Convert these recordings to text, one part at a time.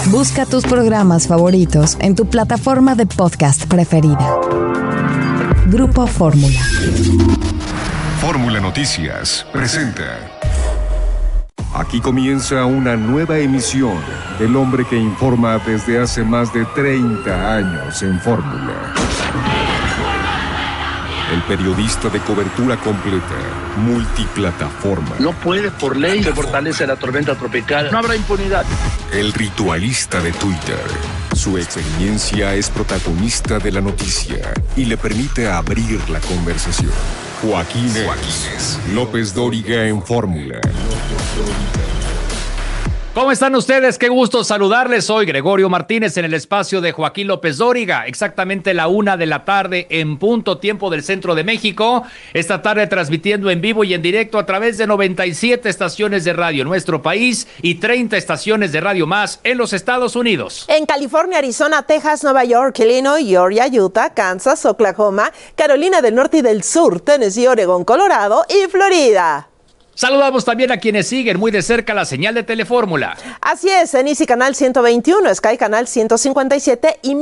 Busca tus programas favoritos en tu plataforma de podcast preferida. Grupo Fórmula. Fórmula Noticias presenta. Aquí comienza una nueva emisión del hombre que informa desde hace más de 30 años en Fórmula. El periodista de cobertura completa, multiplataforma. No puede, por ley, se fortalece la tormenta tropical. No habrá impunidad. El ritualista de Twitter. Su experiencia es protagonista de la noticia y le permite abrir la conversación. Joaquín López Dóriga en Fórmula. ¿Cómo están ustedes? Qué gusto saludarles. Soy Gregorio Martínez en el espacio de Joaquín López Dóriga. Exactamente la 1 de la tarde en punto, tiempo del centro de México. Esta tarde transmitiendo en vivo y en directo a través de 97 estaciones de radio en nuestro país y 30 estaciones de radio más en los Estados Unidos. En California, Arizona, Texas, Nueva York, Illinois, Georgia, Utah, Kansas, Oklahoma, Carolina del Norte y del Sur, Tennessee, Oregón, Colorado y Florida. Saludamos también a quienes siguen muy de cerca la señal de Telefórmula. Así es, en Easy Canal 121, Sky Canal 157 y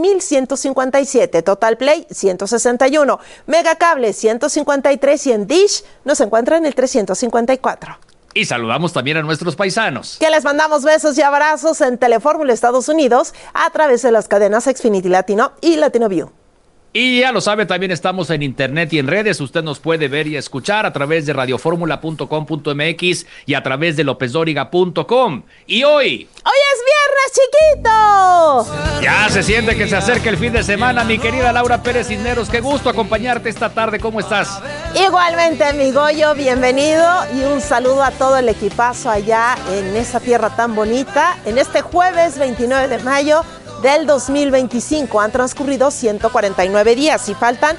1157, Total Play 161, Mega Cable 153 y en Dish nos encuentran en el 354. Y saludamos también a nuestros paisanos. Que les mandamos besos y abrazos en Telefórmula Estados Unidos a través de las cadenas Xfinity Latino y Latino View. Y ya lo sabe, también estamos en internet y en redes. Usted nos puede ver y escuchar a través de radioformula.com.mx y a través de lopezdoriga.com. Y hoy es viernes, chiquito. Ya se siente que se acerca el fin de semana, mi querida Laura Pérez Cisneros. Qué gusto acompañarte esta tarde. ¿Cómo estás? Igualmente, mi Goyo, bienvenido y un saludo a todo el equipazo allá en esa tierra tan bonita. En este jueves 29 de mayo del 2025 han transcurrido 149 días y faltan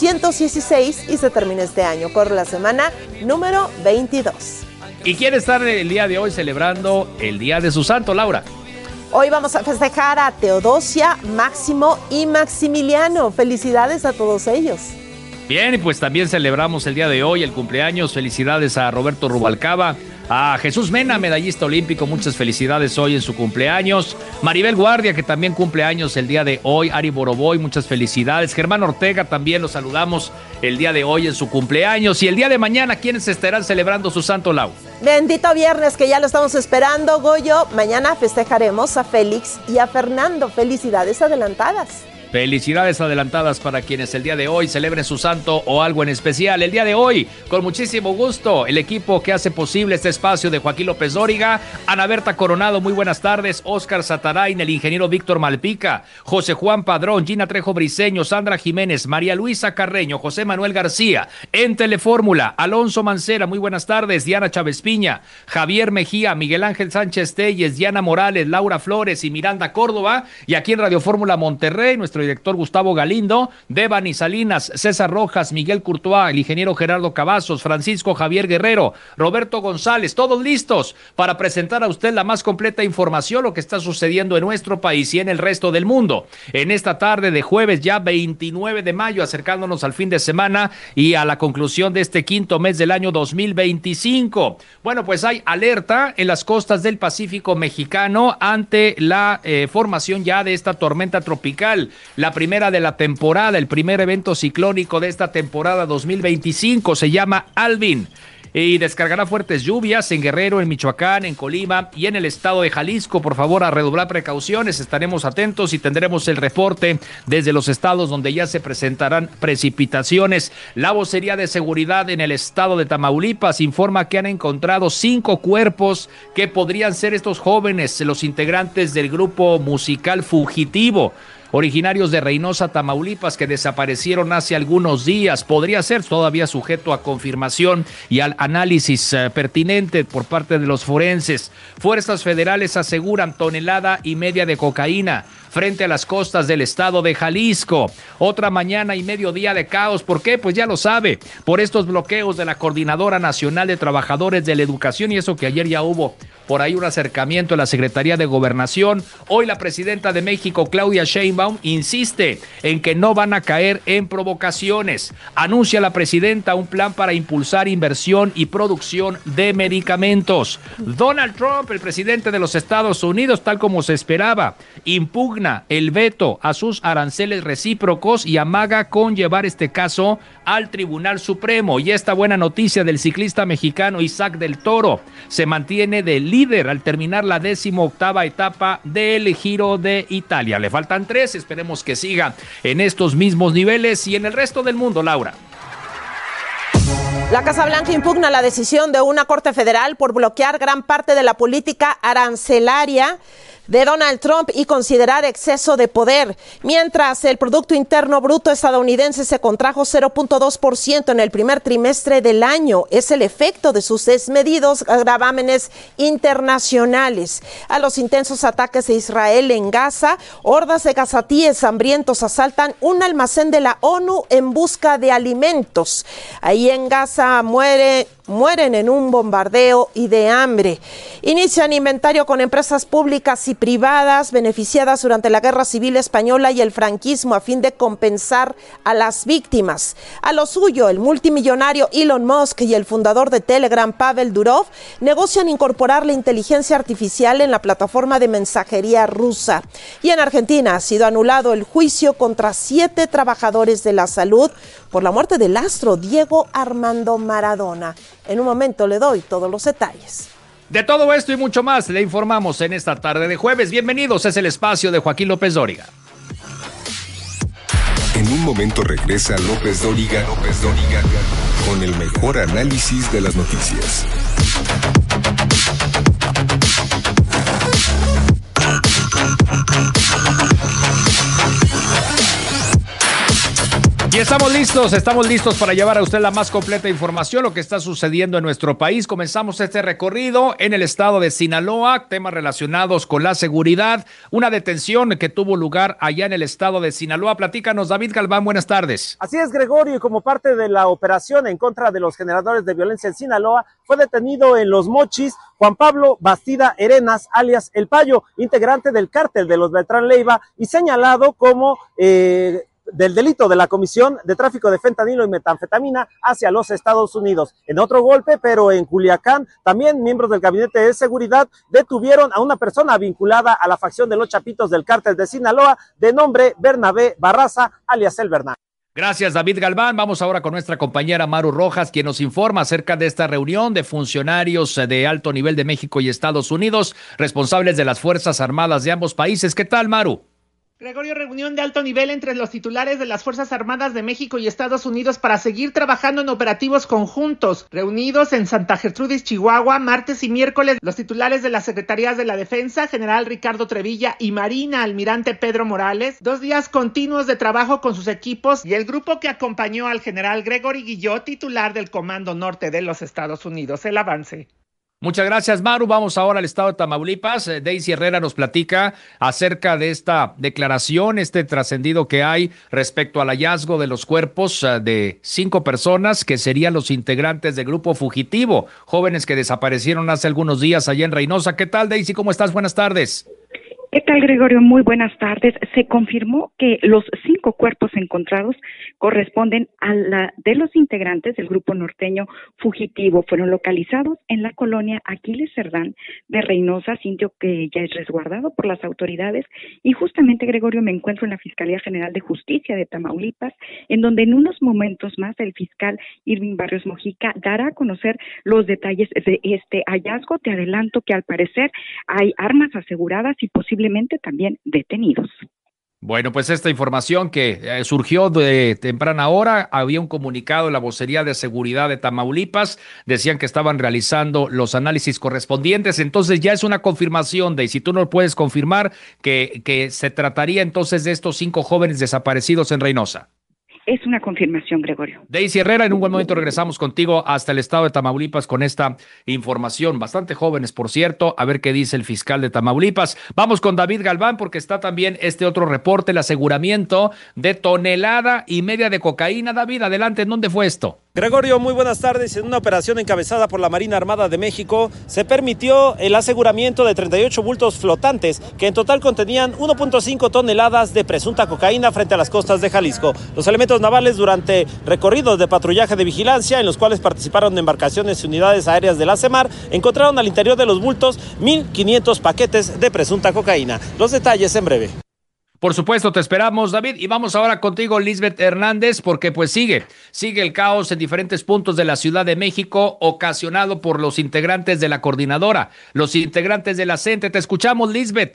216 y se termina este año. Corre la semana número 22. ¿Y quién está el día de hoy celebrando el día de su santo, Laura? Hoy vamos a festejar a Teodosia, Máximo y Maximiliano. Felicidades a todos ellos. Bien, y pues también celebramos el día de hoy el cumpleaños. Felicidades a Roberto Rubalcaba, a Jesús Mena, medallista olímpico, muchas felicidades hoy en su cumpleaños. Maribel Guardia, que también cumple años el día de hoy. Ari Boroboy, muchas felicidades. Germán Ortega, también los saludamos el día de hoy en su cumpleaños. Y el día de mañana, ¿quiénes estarán celebrando su santo, Lau? Bendito viernes, que ya lo estamos esperando, Goyo. Mañana festejaremos a Félix y a Fernando. Felicidades adelantadas. Felicidades adelantadas para quienes el día de hoy celebren su santo o algo en especial. El día de hoy, con muchísimo gusto, el equipo que hace posible este espacio de Joaquín López Dóriga, Ana Berta Coronado, muy buenas tardes, Óscar Satarain, el ingeniero Víctor Malpica, José Juan Padrón, Gina Trejo Briceño, Sandra Jiménez, María Luisa Carreño, José Manuel García, en Telefórmula, Alonso Mancera, muy buenas tardes, Diana Chávez Piña, Javier Mejía, Miguel Ángel Sánchez Telles, Diana Morales, Laura Flores y Miranda Córdoba, y aquí en Radio Fórmula Monterrey, nuestro director Gustavo Galindo, Devani Salinas, César Rojas, Miguel Courtois, el ingeniero Gerardo Cavazos, Francisco Javier Guerrero, Roberto González, todos listos para presentar a usted la más completa información, lo que está sucediendo en nuestro país y en el resto del mundo. En esta tarde de jueves, ya 29 de mayo, acercándonos al fin de semana y a la conclusión de este quinto mes del año 2025. Bueno, pues hay alerta en las costas del Pacífico mexicano ante la formación ya de esta tormenta tropical. La primera de la temporada, el primer evento ciclónico de esta temporada 2025, se llama Alvin. Y descargará fuertes lluvias en Guerrero, en Michoacán, en Colima y en el estado de Jalisco. Por favor, a redoblar precauciones, estaremos atentos y tendremos el reporte desde los estados donde ya se presentarán precipitaciones. La vocería de seguridad en el estado de Tamaulipas informa que han encontrado 5 cuerpos que podrían ser estos jóvenes, los integrantes del grupo musical Fugitivo, originarios de Reynosa, Tamaulipas, que desaparecieron hace algunos días. Podría ser todavía sujeto a confirmación y al análisis pertinente por parte de los forenses. Fuerzas federales aseguran 1,5 toneladas de cocaína frente a las costas del estado de Jalisco. Otra mañana y mediodía de caos. ¿Por qué? Pues ya lo sabe, por estos bloqueos de la Coordinadora Nacional de Trabajadores de la Educación, y eso que ayer ya hubo por ahí un acercamiento a la Secretaría de Gobernación. Hoy la presidenta de México, Claudia Sheinbaum, Sheinbaum insiste en que no van a caer en provocaciones. Anuncia la presidenta un plan para impulsar inversión y producción de medicamentos. Donald Trump, el presidente de los Estados Unidos, tal como se esperaba, impugna el veto a sus aranceles recíprocos y amaga con llevar este caso al Tribunal Supremo. Y esta buena noticia del ciclista mexicano Isaac del Toro se mantiene de líder al terminar la 18ª etapa del Giro de Italia. Le faltan 3, esperemos que siga en estos mismos niveles. Y en el resto del mundo, Laura. La Casa Blanca impugna la decisión de una corte federal por bloquear gran parte de la política arancelaria de Donald Trump y considerar exceso de poder. Mientras el Producto Interno Bruto estadounidense se contrajo 0.2% en el primer trimestre del año, es el efecto de sus desmedidos gravámenes internacionales. A los intensos ataques de Israel en Gaza, hordas de gazatíes hambrientos asaltan un almacén de la ONU en busca de alimentos. Ahí en Gaza mueren en un bombardeo y de hambre. Inician inventario con empresas públicas y privadas beneficiadas durante la Guerra Civil Española y el franquismo a fin de compensar a las víctimas. A lo suyo, el multimillonario Elon Musk y el fundador de Telegram, Pavel Durov, negocian incorporar la inteligencia artificial en la plataforma de mensajería rusa. Y en Argentina ha sido anulado el juicio contra 7 trabajadores de la salud por la muerte del astro Diego Armando Maradona. En un momento le doy todos los detalles. De todo esto y mucho más le informamos en esta tarde de jueves. Bienvenidos, es el espacio de Joaquín López Dóriga. En un momento regresa López Dóriga con el mejor análisis de las noticias. Y estamos listos para llevar a usted la más completa información, lo que está sucediendo en nuestro país. Comenzamos este recorrido en el estado de Sinaloa, temas relacionados con la seguridad, una detención que tuvo lugar allá en el estado de Sinaloa. Platícanos, David Galván, buenas tardes. Así es, Gregorio, y como parte de la operación en contra de los generadores de violencia en Sinaloa, fue detenido en Los Mochis Juan Pablo Bastida Arenas, alias El Payo, integrante del cártel de los Beltrán Leiva y señalado como del delito de la comisión de tráfico de fentanilo y metanfetamina hacia los Estados Unidos. En otro golpe, pero en Culiacán, también miembros del Gabinete de Seguridad detuvieron a una persona vinculada a la facción de los Chapitos del cártel de Sinaloa, de nombre Bernabé Barraza, alias El Bernal. Gracias, David Galván. Vamos ahora con nuestra compañera Maru Rojas, quien nos informa acerca de esta reunión de funcionarios de alto nivel de México y Estados Unidos, responsables de las Fuerzas Armadas de ambos países. ¿Qué tal, Maru? Gregorio, reunión de alto nivel entre los titulares de las Fuerzas Armadas de México y Estados Unidos para seguir trabajando en operativos conjuntos. Reunidos en Santa Gertrudis, Chihuahua, martes y miércoles, los titulares de las Secretarías de la Defensa, General Ricardo Trevilla, y Marina, Almirante Pedro Morales. 2 días continuos de trabajo con sus equipos y el grupo que acompañó al general Gregory Guillot, titular del Comando Norte de los Estados Unidos. El avance. Muchas gracias, Maru. Vamos ahora al estado de Tamaulipas. Daisy Herrera nos platica acerca de esta declaración, este trascendido que hay respecto al hallazgo de los cuerpos de 5 personas que serían los integrantes del grupo fugitivo, jóvenes que desaparecieron hace algunos días allá en Reynosa. ¿Qué tal, Daisy? ¿Cómo estás? Buenas tardes. ¿Qué tal, Gregorio? Muy buenas tardes. Se confirmó que los 5 cuerpos encontrados corresponden a la de los integrantes del grupo norteño fugitivo. Fueron localizados en la colonia Aquiles Cerdán de Reynosa, sitio que ya es resguardado por las autoridades. Y justamente, Gregorio, me encuentro en la Fiscalía General de Justicia de Tamaulipas, en donde en unos momentos más el fiscal Irving Barrios Mojica dará a conocer los detalles de este hallazgo. Te adelanto que al parecer hay armas aseguradas y posiblemente también detenidos. Bueno, pues esta información que surgió de temprana hora, había un comunicado en la vocería de seguridad de Tamaulipas, decían que estaban realizando los análisis correspondientes, entonces ya es una confirmación de, y si tú no lo puedes confirmar, que se trataría entonces de estos 5 jóvenes desaparecidos en Reynosa. Es una confirmación, Gregorio. Daisy Herrera, en un buen momento regresamos contigo hasta el estado de Tamaulipas con esta información. Bastante jóvenes, por cierto, a ver qué dice el fiscal de Tamaulipas. Vamos con David Galván porque está también este otro reporte, el aseguramiento de 1,5 toneladas de cocaína. David, adelante, ¿en dónde fue esto? Gregorio, muy buenas tardes. En una operación encabezada por la Marina Armada de México, se permitió el aseguramiento de 38 bultos flotantes que en total contenían 1.5 toneladas de presunta cocaína frente a las costas de Jalisco. Los elementos navales, durante recorridos de patrullaje de vigilancia, en los cuales participaron embarcaciones y unidades aéreas de la CEMAR, encontraron al interior de los bultos 1.500 paquetes de presunta cocaína. Los detalles en breve. Por supuesto, te esperamos, David, y vamos ahora contigo, Lisbeth Hernández, porque pues sigue el caos en diferentes puntos de la Ciudad de México, ocasionado por los integrantes de la coordinadora, los integrantes de la CENTE. Te escuchamos, Lisbeth.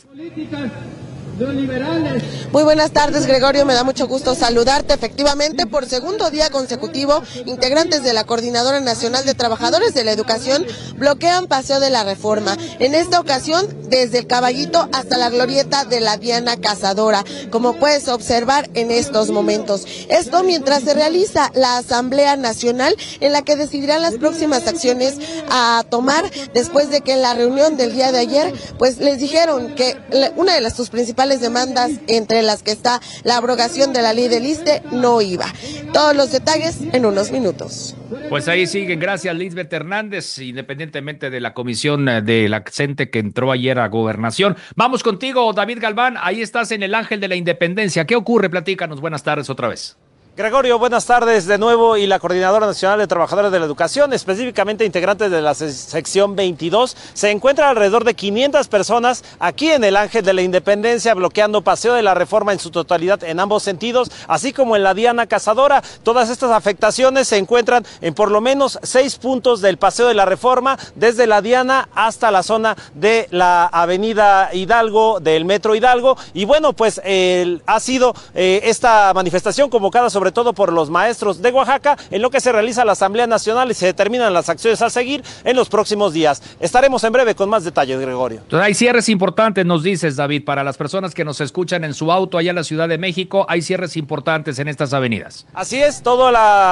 Muy buenas tardes, Gregorio, me da mucho gusto saludarte. Efectivamente, por segundo día consecutivo, integrantes de la Coordinadora Nacional de Trabajadores de la Educación bloquean Paseo de la Reforma. En esta ocasión, desde el Caballito hasta la glorieta de la Diana Cazadora, como puedes observar en estos momentos. Esto mientras se realiza la Asamblea Nacional, en la que decidirán las próximas acciones a tomar después de que en la reunión del día de ayer, pues les dijeron que una de sus principales demandas, entre las que está la abrogación de la ley del ISSSTE, no iba. Todos los detalles en unos minutos. Pues ahí siguen, gracias, Lisbeth Hernández, independientemente de la comisión de la CENTE que entró ayer a Gobernación. Vamos contigo, David Galván, ahí estás en el Ángel de la Independencia. ¿Qué ocurre? Platícanos, buenas tardes otra vez. Gregorio, buenas tardes de nuevo. Y la Coordinadora Nacional de Trabajadores de la Educación, específicamente integrantes de la sección 22, se encuentran alrededor de 500 personas aquí en el Ángel de la Independencia, bloqueando Paseo de la Reforma en su totalidad en ambos sentidos, así como en la Diana Cazadora. Todas estas afectaciones se encuentran en por lo menos 6 puntos del Paseo de la Reforma, desde la Diana hasta la zona de la Avenida Hidalgo, del Metro Hidalgo. Y bueno, pues ha sido esta manifestación convocada sobre todo por los maestros de Oaxaca, en lo que se realiza la Asamblea Nacional y se determinan las acciones a seguir en los próximos días. Estaremos en breve con más detalles, Gregorio. Entonces, hay cierres importantes, nos dices, David, para las personas que nos escuchan en su auto allá en la Ciudad de México, hay cierres importantes en estas avenidas. Así es, todos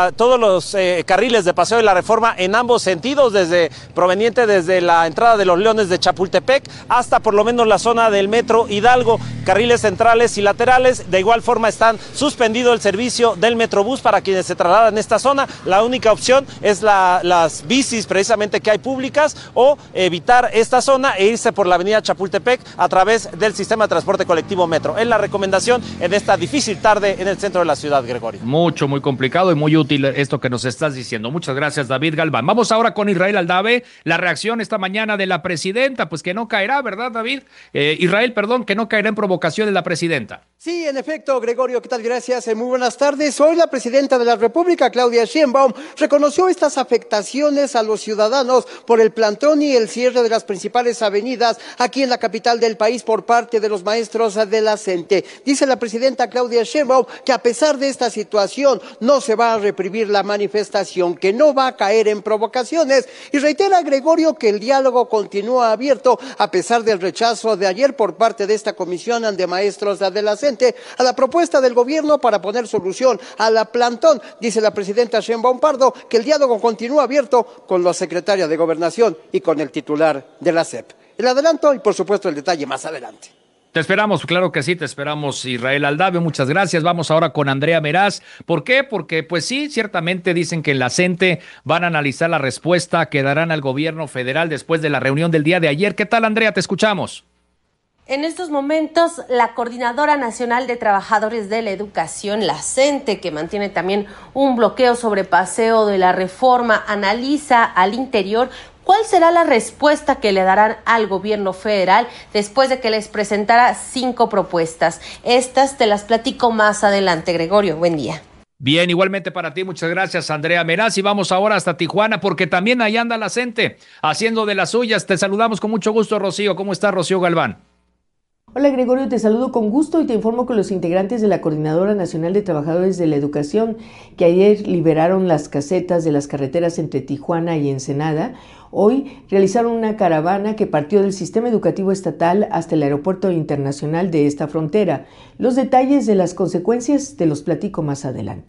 los carriles de Paseo de la Reforma en ambos sentidos, proveniente desde la entrada de los Leones de Chapultepec hasta por lo menos la zona del Metro Hidalgo, carriles centrales y laterales. De igual forma están suspendido el servicio del Metrobús para quienes se trasladan en esta zona. La única opción es las bicis precisamente que hay públicas, o evitar esta zona e irse por la avenida Chapultepec a través del sistema de transporte colectivo Metro. Es la recomendación en esta difícil tarde en el centro de la ciudad, Gregorio. Muy complicado y muy útil esto que nos estás diciendo. Muchas gracias, David Galván. Vamos ahora con Israel Aldave. La reacción esta mañana de la presidenta, pues que no caerá, ¿verdad, David? Israel, que no caerá en provocaciones la presidenta. Sí, en efecto, Gregorio, ¿qué tal? Gracias, muy buenas tardes. Hoy la presidenta de la República, Claudia Sheinbaum, reconoció estas afectaciones a los ciudadanos por el plantón y el cierre de las principales avenidas aquí en la capital del país por parte de los maestros de la CENTE. Dice la presidenta Claudia Sheinbaum que a pesar de esta situación no se va a reprimir la manifestación, que no va a caer en provocaciones, y reitera, Gregorio, que el diálogo continúa abierto a pesar del rechazo de ayer por parte de esta comisión de maestros de la CENTE a la propuesta del gobierno para poner solución a la plantón. Dice la presidenta Sheinbaum Pardo que el diálogo continúa abierto con la secretaria de Gobernación y con el titular de la SEP. El adelanto y por supuesto el detalle más adelante. Te esperamos, claro que sí, te esperamos, Israel Aldave, muchas gracias. Vamos ahora con Andrea Meraz. ¿Por qué? Porque pues sí, ciertamente dicen que en la CENTE van a analizar la respuesta que darán al gobierno federal después de la reunión del día de ayer. ¿Qué tal, Andrea? Te escuchamos. En estos momentos, la Coordinadora Nacional de Trabajadores de la Educación, la CENTE, que mantiene también un bloqueo sobre Paseo de la Reforma, analiza al interior cuál será la respuesta que le darán al gobierno federal después de que les presentara 5 propuestas. Estas te las platico más adelante, Gregorio. Buen día. Bien, igualmente para ti, muchas gracias, Andrea Meraz, y vamos ahora hasta Tijuana, porque también ahí anda la CENTE, haciendo de las suyas. Te saludamos con mucho gusto, Rocío. ¿Cómo está, Rocío Galván? Hola, Gregorio, te saludo con gusto y te informo que los integrantes de la Coordinadora Nacional de Trabajadores de la Educación, que ayer liberaron las casetas de las carreteras entre Tijuana y Ensenada, hoy realizaron una caravana que partió del sistema educativo estatal hasta el aeropuerto internacional de esta frontera. Los detalles de las consecuencias te los platico más adelante.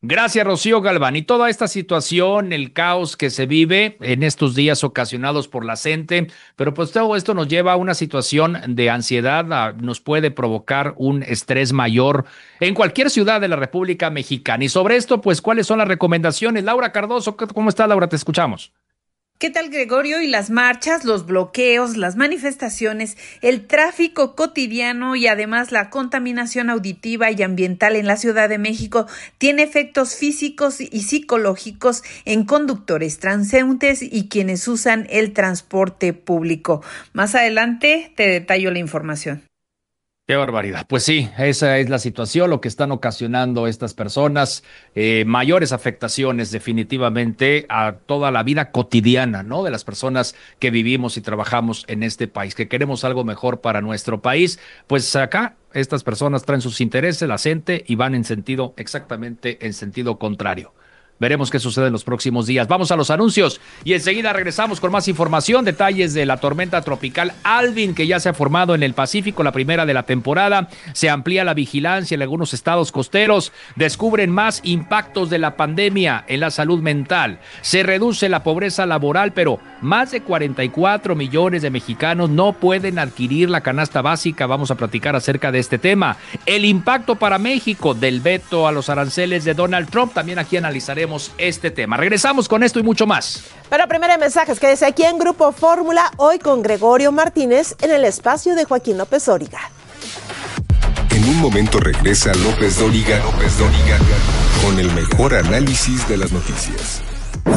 Gracias, Rocío Galván. Y toda esta situación, el caos que se vive en estos días ocasionados por la CENTE, pero pues todo esto nos lleva a una situación de ansiedad, nos puede provocar un estrés mayor en cualquier ciudad de la República Mexicana. Y sobre esto, pues, ¿cuáles son las recomendaciones? Laura Cardoso, ¿cómo está, Laura? Te escuchamos. ¿Qué tal, Gregorio? Y las marchas, los bloqueos, las manifestaciones, el tráfico cotidiano y además la contaminación auditiva y ambiental en la Ciudad de México tiene efectos físicos y psicológicos en conductores, transeúntes y quienes usan el transporte público. Más adelante te detallo la información. Qué barbaridad. Pues sí, esa es la situación, lo que están ocasionando estas personas, mayores afectaciones definitivamente a toda la vida cotidiana, ¿no? De las personas que vivimos y trabajamos en este país, que queremos algo mejor para nuestro país. Pues acá estas personas traen sus intereses, la CENTE, y van exactamente en sentido contrario. Veremos qué sucede en los próximos días. Vamos a los anuncios y enseguida regresamos con más información, detalles de la tormenta tropical Alvin, que ya se ha formado en el Pacífico, la primera de la temporada. Se amplía la vigilancia en algunos estados costeros. Descubren más impactos de la pandemia en la salud mental. Se reduce la pobreza laboral, pero más de 44 millones de mexicanos no pueden adquirir la canasta básica. Vamos a platicar acerca de este tema. El impacto para México del veto a los aranceles de Donald Trump. También aquí analizaremos este tema. Regresamos con esto y mucho más. Pero primero mensajes, quédese aquí en Grupo Fórmula, hoy con Gregorio Martínez en el espacio de Joaquín López Dóriga. En un momento regresa López Dóriga con el mejor análisis de las noticias.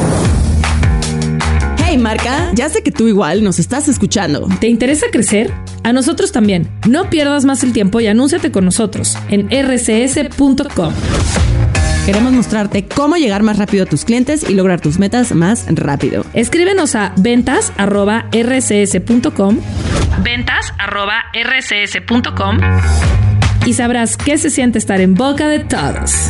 Hey Marca, ya sé que tú igual nos estás escuchando. ¿Te interesa crecer? A nosotros también. No pierdas más el tiempo y anúnciate con nosotros en rcs.com. Queremos mostrarte cómo llegar más rápido a tus clientes y lograr tus metas más rápido. Escríbenos a ventas@rcs.com. ventas@rcs.com y sabrás qué se siente estar en boca de todos.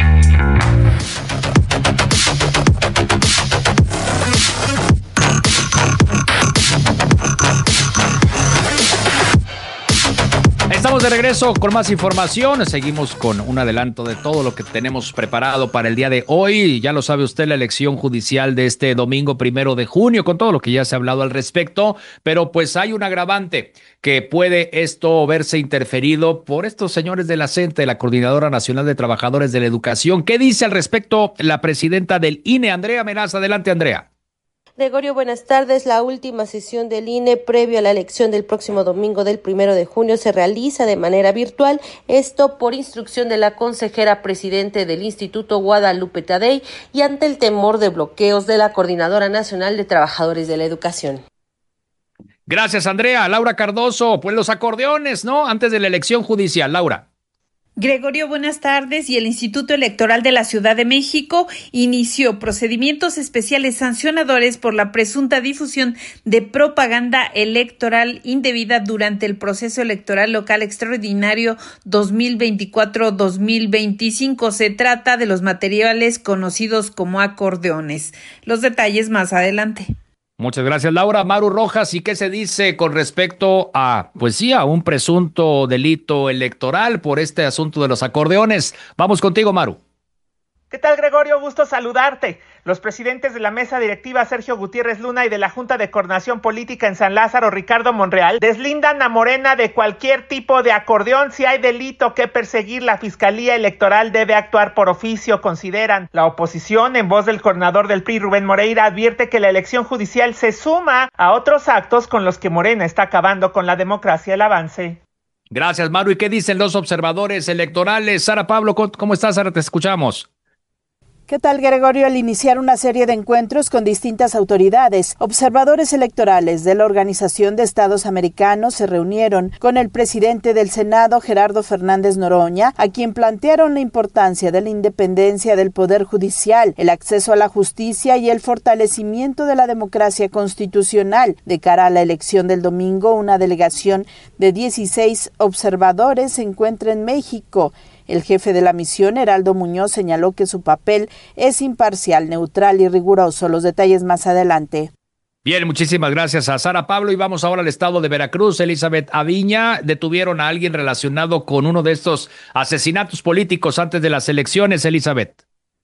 Estamos de regreso con más información. Seguimos con un adelanto de todo lo que tenemos preparado para el día de hoy. Ya lo sabe usted, la elección judicial de este domingo 1 de junio, con todo lo que ya se ha hablado al respecto. Pero pues hay un agravante, que puede esto verse interferido por estos señores de la CENTE, la Coordinadora Nacional de Trabajadores de la Educación. ¿Qué dice al respecto la presidenta del INE, Andrea Meraz? Adelante, Andrea. Gregorio, buenas tardes. La última sesión del INE previo a la elección del próximo domingo del 1 de junio se realiza de manera virtual, esto por instrucción de la consejera presidente del Instituto Guadalupe Tadei y ante el temor de bloqueos de la Coordinadora Nacional de Trabajadores de la Educación. Gracias, Andrea. Laura Cardoso, pues los acordeones, ¿no? Antes de la elección judicial, Laura. Gregorio, buenas tardes. Y el Instituto Electoral de la Ciudad de México inició procedimientos especiales sancionadores por la presunta difusión de propaganda electoral indebida durante el proceso electoral local extraordinario 2024-2025. Se trata de los materiales conocidos como acordeones. Los detalles más adelante. Muchas gracias, Laura. Maru Rojas, ¿y qué se dice con respecto a, pues sí, a un presunto delito electoral por este asunto de los acordeones? Vamos contigo, Maru. ¿Qué tal, Gregorio? Gusto saludarte. Los presidentes de la mesa directiva, Sergio Gutiérrez Luna, y de la Junta de Coordinación Política en San Lázaro, Ricardo Monreal, deslindan a Morena de cualquier tipo de acordeón. Si hay delito que perseguir, la Fiscalía Electoral debe actuar por oficio, consideran. La oposición, en voz del coordinador del PRI, Rubén Moreira, advierte que la elección judicial se suma a otros actos con los que Morena está acabando con la democracia. El avance. Gracias, Maru. ¿Y qué dicen los observadores electorales? Sara Pablo, ¿cómo estás, Sara? Te escuchamos. ¿Qué tal, Gregorio? Al iniciar una serie de encuentros con distintas autoridades, observadores electorales de la Organización de Estados Americanos se reunieron con el presidente del Senado, Gerardo Fernández Noroña, a quien plantearon la importancia de la independencia del Poder Judicial, el acceso a la justicia y el fortalecimiento de la democracia constitucional. De cara a la elección del domingo, una delegación de 16 observadores se encuentra en México. El jefe de la misión, Heraldo Muñoz, señaló que su papel es imparcial, neutral y riguroso. Los detalles más adelante. Bien, muchísimas gracias a Sara Pablo. Y vamos ahora al estado de Veracruz. Elizabeth Aviña, detuvieron a alguien relacionado con uno de estos asesinatos políticos antes de las elecciones, Elizabeth.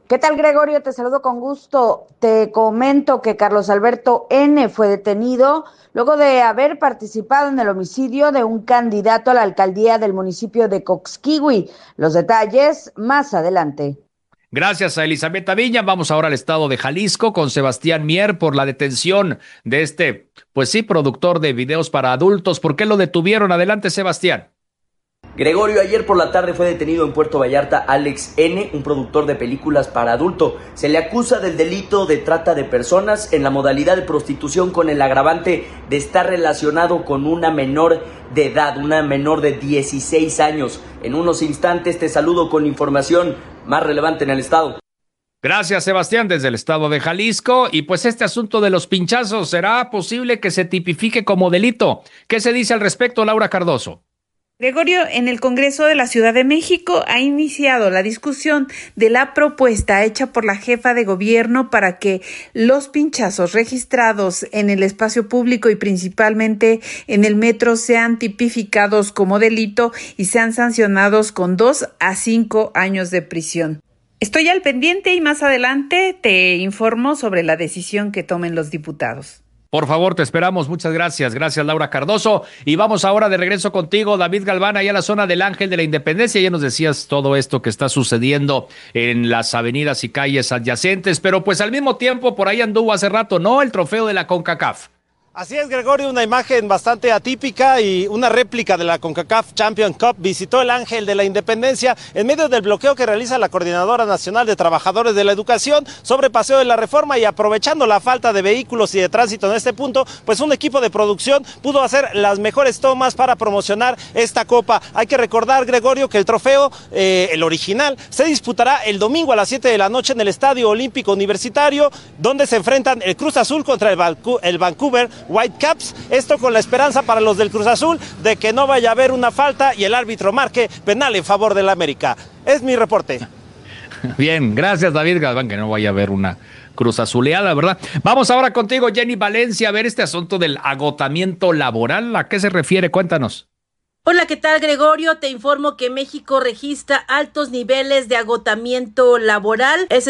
¿Qué tal, Gregorio? Te saludo con gusto. Te comento que Carlos Alberto N. fue detenido luego de haber participado en el homicidio de un candidato a la alcaldía del municipio de Coxquihui. Los detalles más adelante. Gracias a Elizabeth Viña. Vamos ahora al estado de Jalisco con Sebastián Mier por la detención de este, pues sí, productor de videos para adultos. ¿Por qué lo detuvieron? Adelante, Sebastián. Gregorio, ayer por la tarde fue detenido en Puerto Vallarta Alex N., un productor de películas para adulto. Se le acusa del delito de trata de personas en la modalidad de prostitución con el agravante de estar relacionado con una menor de edad, una menor de 16 años. En unos instantes te saludo con información más relevante en el estado. Gracias, Sebastián, desde el estado de Jalisco. Y pues este asunto de los pinchazos, ¿será posible que se tipifique como delito? ¿Qué se dice al respecto, Laura Cardoso? Gregorio, en el Congreso de la Ciudad de México ha iniciado la discusión de la propuesta hecha por la jefa de gobierno para que los pinchazos registrados en el espacio público y principalmente en el metro sean tipificados como delito y sean sancionados con 2 a 5 años de prisión. Estoy al pendiente y más adelante te informo sobre la decisión que tomen los diputados. Por favor, te esperamos. Muchas gracias. Gracias, Laura Cardoso. Y vamos ahora de regreso contigo, David Galván, allá a la zona del Ángel de la Independencia. Ya nos decías todo esto que está sucediendo en las avenidas y calles adyacentes, pero pues al mismo tiempo por ahí anduvo hace rato, ¿no? El trofeo de la CONCACAF. Así es, Gregorio, una imagen bastante atípica y una réplica de la CONCACAF Champions Cup visitó el Ángel de la Independencia en medio del bloqueo que realiza la Coordinadora Nacional de Trabajadores de la Educación sobre Paseo de la Reforma, y aprovechando la falta de vehículos y de tránsito en este punto, pues un equipo de producción pudo hacer las mejores tomas para promocionar esta copa. Hay que recordar, Gregorio, que el trofeo, el original, se disputará el domingo a las 7 de la noche en el Estadio Olímpico Universitario, donde se enfrentan el Cruz Azul contra el Vancouver Whitecaps, esto con la esperanza para los del Cruz Azul de que no vaya a haber una falta y el árbitro marque penal en favor del América. Es mi reporte. Bien, gracias, David Galván, que no vaya a haber una cruz azuleada, ¿verdad? Vamos ahora contigo, Jenny Valencia, a ver este asunto del agotamiento laboral. ¿A qué se refiere? Cuéntanos. Hola, ¿qué tal, Gregorio? Te informo que México registra altos niveles de agotamiento laboral. El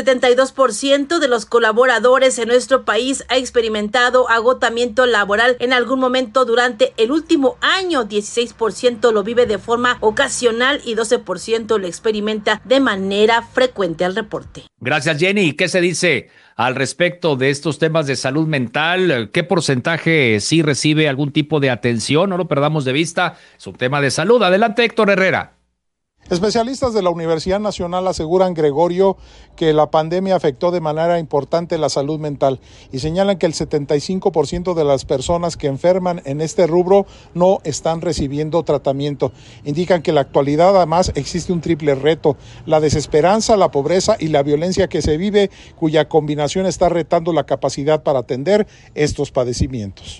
72% de los colaboradores en nuestro país ha experimentado agotamiento laboral en algún momento durante el último año. 16% lo vive de forma ocasional y 12% lo experimenta de manera frecuente. Al reporte. Gracias, Jenny. ¿Qué se dice al respecto de estos temas de salud mental? ¿Qué porcentaje sí recibe algún tipo de atención? No lo perdamos de vista. Es un tema de salud. Adelante, Héctor Herrera. Especialistas de la Universidad Nacional aseguran, Gregorio, que la pandemia afectó de manera importante la salud mental y señalan que el 75% de las personas que enferman en este rubro no están recibiendo tratamiento. Indican que en la actualidad además existe un triple reto: la desesperanza, la pobreza y la violencia que se vive, cuya combinación está retando la capacidad para atender estos padecimientos.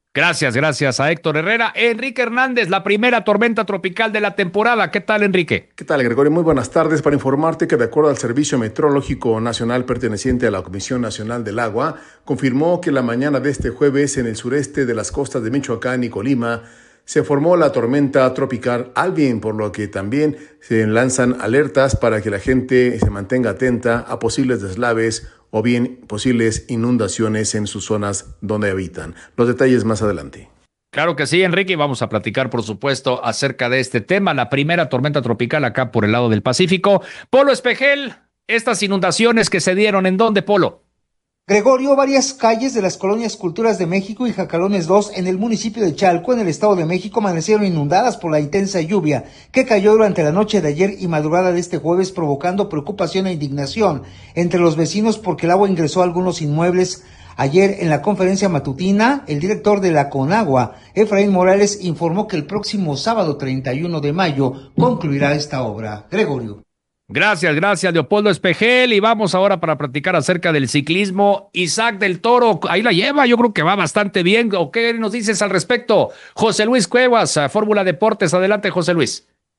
Gracias a Héctor Herrera. Enrique Hernández, la primera tormenta tropical de la temporada. ¿Qué tal, Enrique? ¿Qué tal, Gregorio? Muy buenas tardes. Para informarte que de acuerdo al Servicio Meteorológico Nacional perteneciente a la Comisión Nacional del Agua, confirmó que la mañana de este jueves en el sureste de las costas de Michoacán y Colima se formó la tormenta tropical Alvin, por lo que también se lanzan alertas para que la gente se mantenga atenta a posibles deslaves o bien posibles inundaciones en sus zonas donde habitan. Los detalles más adelante. Claro que sí, Enrique, y vamos a platicar, por supuesto, acerca de este tema, la primera tormenta tropical acá por el lado del Pacífico. Polo Espejel, estas inundaciones que se dieron, ¿en dónde, Polo? Gregorio, varias calles de las colonias Culturas de México y Jacalones 2 en el municipio de Chalco, en el Estado de México, amanecieron inundadas por la intensa lluvia que cayó durante la noche de ayer y madrugada de este jueves, provocando preocupación e indignación entre los vecinos porque el agua ingresó a algunos inmuebles. Ayer, en la conferencia matutina, el director de la Conagua, Efraín Morales, informó que el próximo sábado 31 de mayo concluirá esta obra. Gregorio. Gracias, Leopoldo Espejel. Y vamos ahora para platicar acerca del ciclismo. Isaac del Toro, ahí la lleva, yo creo que va bastante bien. ¿O qué nos dices al respecto? José Luis Cuevas, Fórmula Deportes. Adelante, José Luis.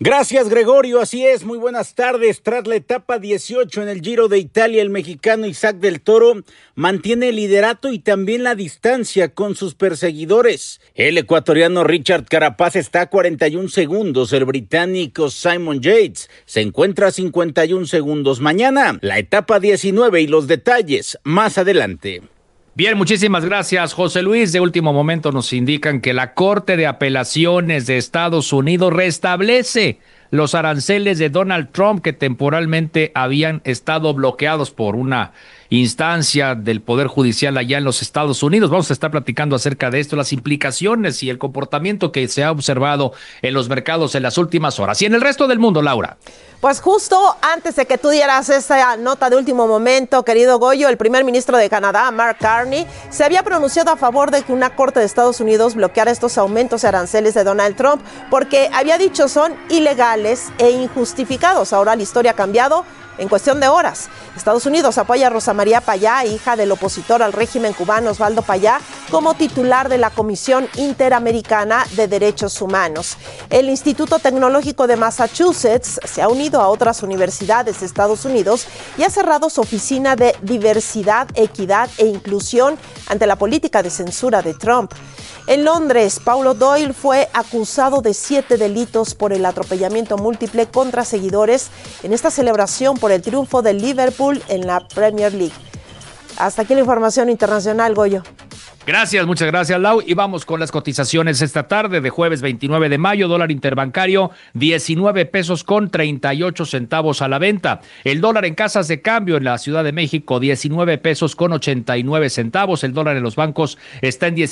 Gracias, Gregorio. Así es, muy buenas tardes. Tras la etapa 18 en el Giro de Italia, el mexicano Isaac del Toro mantiene el liderato y también la distancia con sus perseguidores. El ecuatoriano Richard Carapaz está a 41 segundos. El británico Simon Yates se encuentra a 51 segundos. Mañana, la etapa 19 y los detalles más adelante. Bien, muchísimas gracias, José Luis. De último momento nos indican que la Corte de Apelaciones de Estados Unidos restablece los aranceles de Donald Trump que temporalmente habían estado bloqueados por una instancia del Poder Judicial allá en los Estados Unidos. Vamos a estar platicando acerca de esto, las implicaciones y el comportamiento que se ha observado en los mercados en las últimas horas. Y en el resto del mundo, Laura. Pues justo antes de que tú dieras esa nota de último momento, querido Goyo, el primer ministro de Canadá, Mark Carney, se había pronunciado a favor de que una corte de Estados Unidos bloqueara estos aumentos de aranceles de Donald Trump, porque había dicho son ilegales e injustificados. Ahora la historia ha cambiado en cuestión de horas. Estados Unidos apoya a Rosa María Payá, hija del opositor al régimen cubano Osvaldo Payá, como titular de la Comisión Interamericana de Derechos Humanos. El Instituto Tecnológico de Massachusetts se ha unido a otras universidades de Estados Unidos y ha cerrado su oficina de diversidad, equidad e inclusión ante la política de censura de Trump. En Londres, Paulo Doyle fue acusado de 7 delitos por el atropellamiento múltiple contra seguidores en esta celebración por el triunfo de Liverpool en la Premier League. Hasta aquí la información internacional, Goyo. Gracias, muchas gracias, Lau. Y vamos con las cotizaciones esta tarde de jueves 29 de mayo. Dólar interbancario, 19 pesos con 38 centavos a la venta. El dólar en casas de cambio en la Ciudad de México, 19 pesos con 89 centavos. El dólar en los bancos está en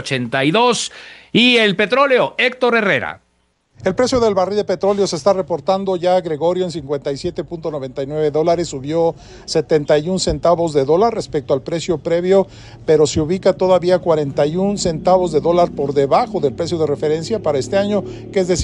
19.82. Y el petróleo, Héctor Herrera. El precio del barril de petróleo se está reportando ya, Gregorio, en $57.99, subió 71 centavos de dólar respecto al precio previo, pero se ubica todavía 41 centavos de dólar por debajo del precio de referencia para este año, que es de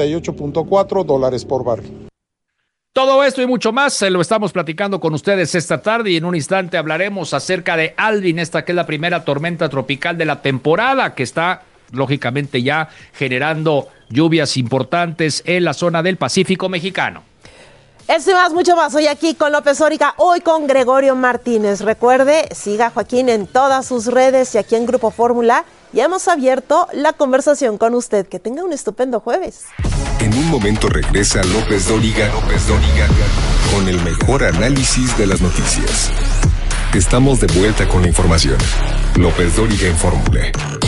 $58.4 por barril. Todo esto y mucho más se lo estamos platicando con ustedes esta tarde y en un instante hablaremos acerca de Alvin, esta que es la primera tormenta tropical de la temporada que está lógicamente ya generando lluvias importantes en la zona del Pacífico mexicano. Esto y más, mucho más, hoy aquí con López Dóriga, hoy con Gregorio Martínez. Recuerde, siga a Joaquín en todas sus redes y aquí en Grupo Fórmula. Ya hemos abierto la conversación con usted. Que tenga un estupendo jueves. En un momento regresa López Dóriga, con el mejor análisis de las noticias. Estamos de vuelta con la información. López Dóriga en Fórmula.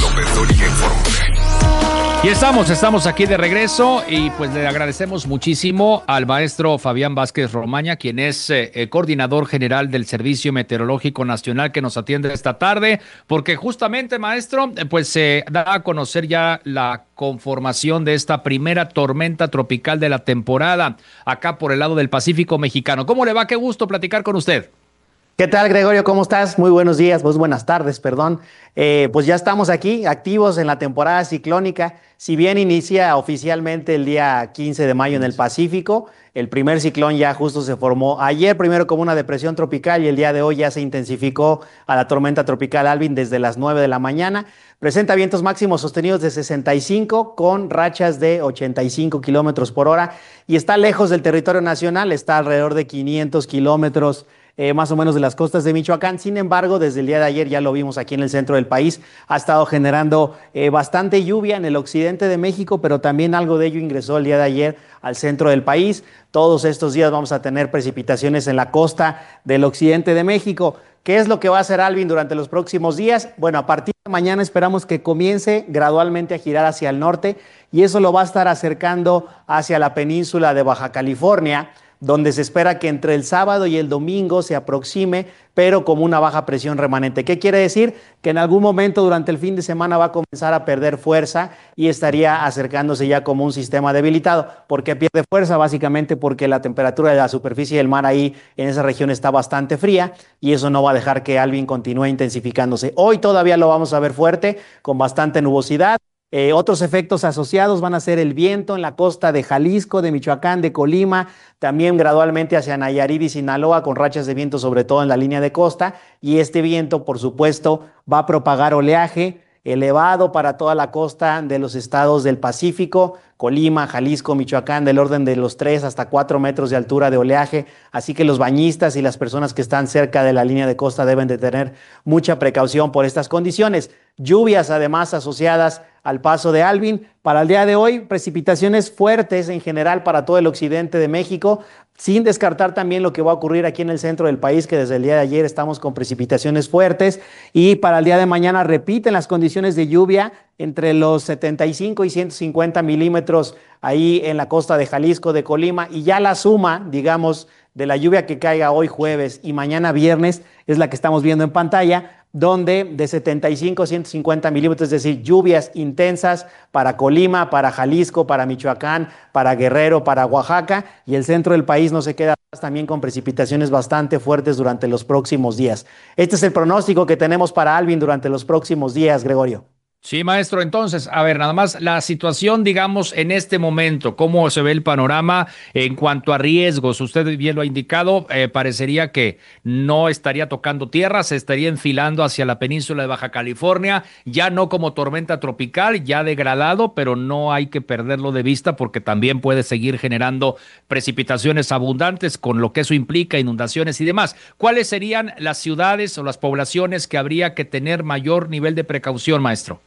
Y estamos aquí de regreso y pues le agradecemos muchísimo al maestro Fabián Vázquez Romaña, quien es coordinador general del Servicio Meteorológico Nacional, que nos atiende esta tarde, porque justamente, maestro, pues se da a conocer ya la conformación de esta primera tormenta tropical de la temporada acá por el lado del Pacífico mexicano. ¿Cómo le va? Qué gusto platicar con usted. ¿Qué tal, Gregorio? ¿Cómo estás? Muy buenos días, pues buenas tardes, perdón. Pues ya estamos aquí, activos en la temporada ciclónica. Si bien inicia oficialmente el día 15 de mayo en el Pacífico, el primer ciclón ya justo se formó ayer, primero como una depresión tropical y el día de hoy ya se intensificó a la tormenta tropical Alvin desde las 9 de la mañana. Presenta vientos máximos sostenidos de 65 con rachas de 85 kilómetros por hora y está lejos del territorio nacional, está alrededor de 500 kilómetros más o menos de las costas de Michoacán. Sin embargo, desde el día de ayer, ya lo vimos aquí en el centro del país, ha estado generando bastante lluvia en el occidente de México, pero también algo de ello ingresó el día de ayer al centro del país. Todos estos días vamos a tener precipitaciones en la costa del occidente de México. ¿Qué es lo que va a hacer Alvin durante los próximos días? Bueno, a partir de mañana esperamos que comience gradualmente a girar hacia el norte y eso lo va a estar acercando hacia la península de Baja California, donde se espera que entre el sábado y el domingo se aproxime, pero como una baja presión remanente. ¿Qué quiere decir? Que en algún momento durante el fin de semana va a comenzar a perder fuerza y estaría acercándose ya como un sistema debilitado. ¿Por qué pierde fuerza? Básicamente porque la temperatura de la superficie del mar ahí en esa región está bastante fría y eso no va a dejar que Alvin continúe intensificándose. Hoy todavía lo vamos a ver fuerte, con bastante nubosidad. Otros efectos asociados van a ser el viento en la costa de Jalisco, de Michoacán, de Colima, también gradualmente hacia Nayarit y Sinaloa con rachas de viento sobre todo en la línea de costa y este viento por supuesto va a propagar oleaje elevado para toda la costa de los estados del Pacífico, Colima, Jalisco, Michoacán, del orden de los 3 hasta 4 metros de altura de oleaje, así que los bañistas y las personas que están cerca de la línea de costa deben de tener mucha precaución por estas condiciones. Lluvias además asociadas al paso de Alvin. Para el día de hoy, precipitaciones fuertes en general para todo el occidente de México, sin descartar también lo que va a ocurrir aquí en el centro del país, que desde el día de ayer estamos con precipitaciones fuertes, y para el día de mañana repiten las condiciones de lluvia entre los 75 y 150 milímetros ahí en la costa de Jalisco, de Colima, y ya la suma, digamos, de la lluvia que caiga hoy jueves y mañana viernes es la que estamos viendo en pantalla, donde de 75 a 150 milímetros, es decir, lluvias intensas para Colima, para Jalisco, para Michoacán, para Guerrero, para Oaxaca, y el centro del país no se queda atrás, también con precipitaciones bastante fuertes durante los próximos días. Este es el pronóstico que tenemos para Alvin durante los próximos días, Gregorio. Sí, maestro. Entonces, a ver, nada más la situación, digamos, en este momento, ¿cómo se ve el panorama en cuanto a riesgos? Usted bien lo ha indicado, parecería que no estaría tocando tierra, se estaría enfilando hacia la península de Baja California, ya no como tormenta tropical, ya degradado, pero no hay que perderlo de vista porque también puede seguir generando precipitaciones abundantes con lo que eso implica, inundaciones y demás. ¿Cuáles serían las ciudades o las poblaciones que habría que tener mayor nivel de precaución, maestro?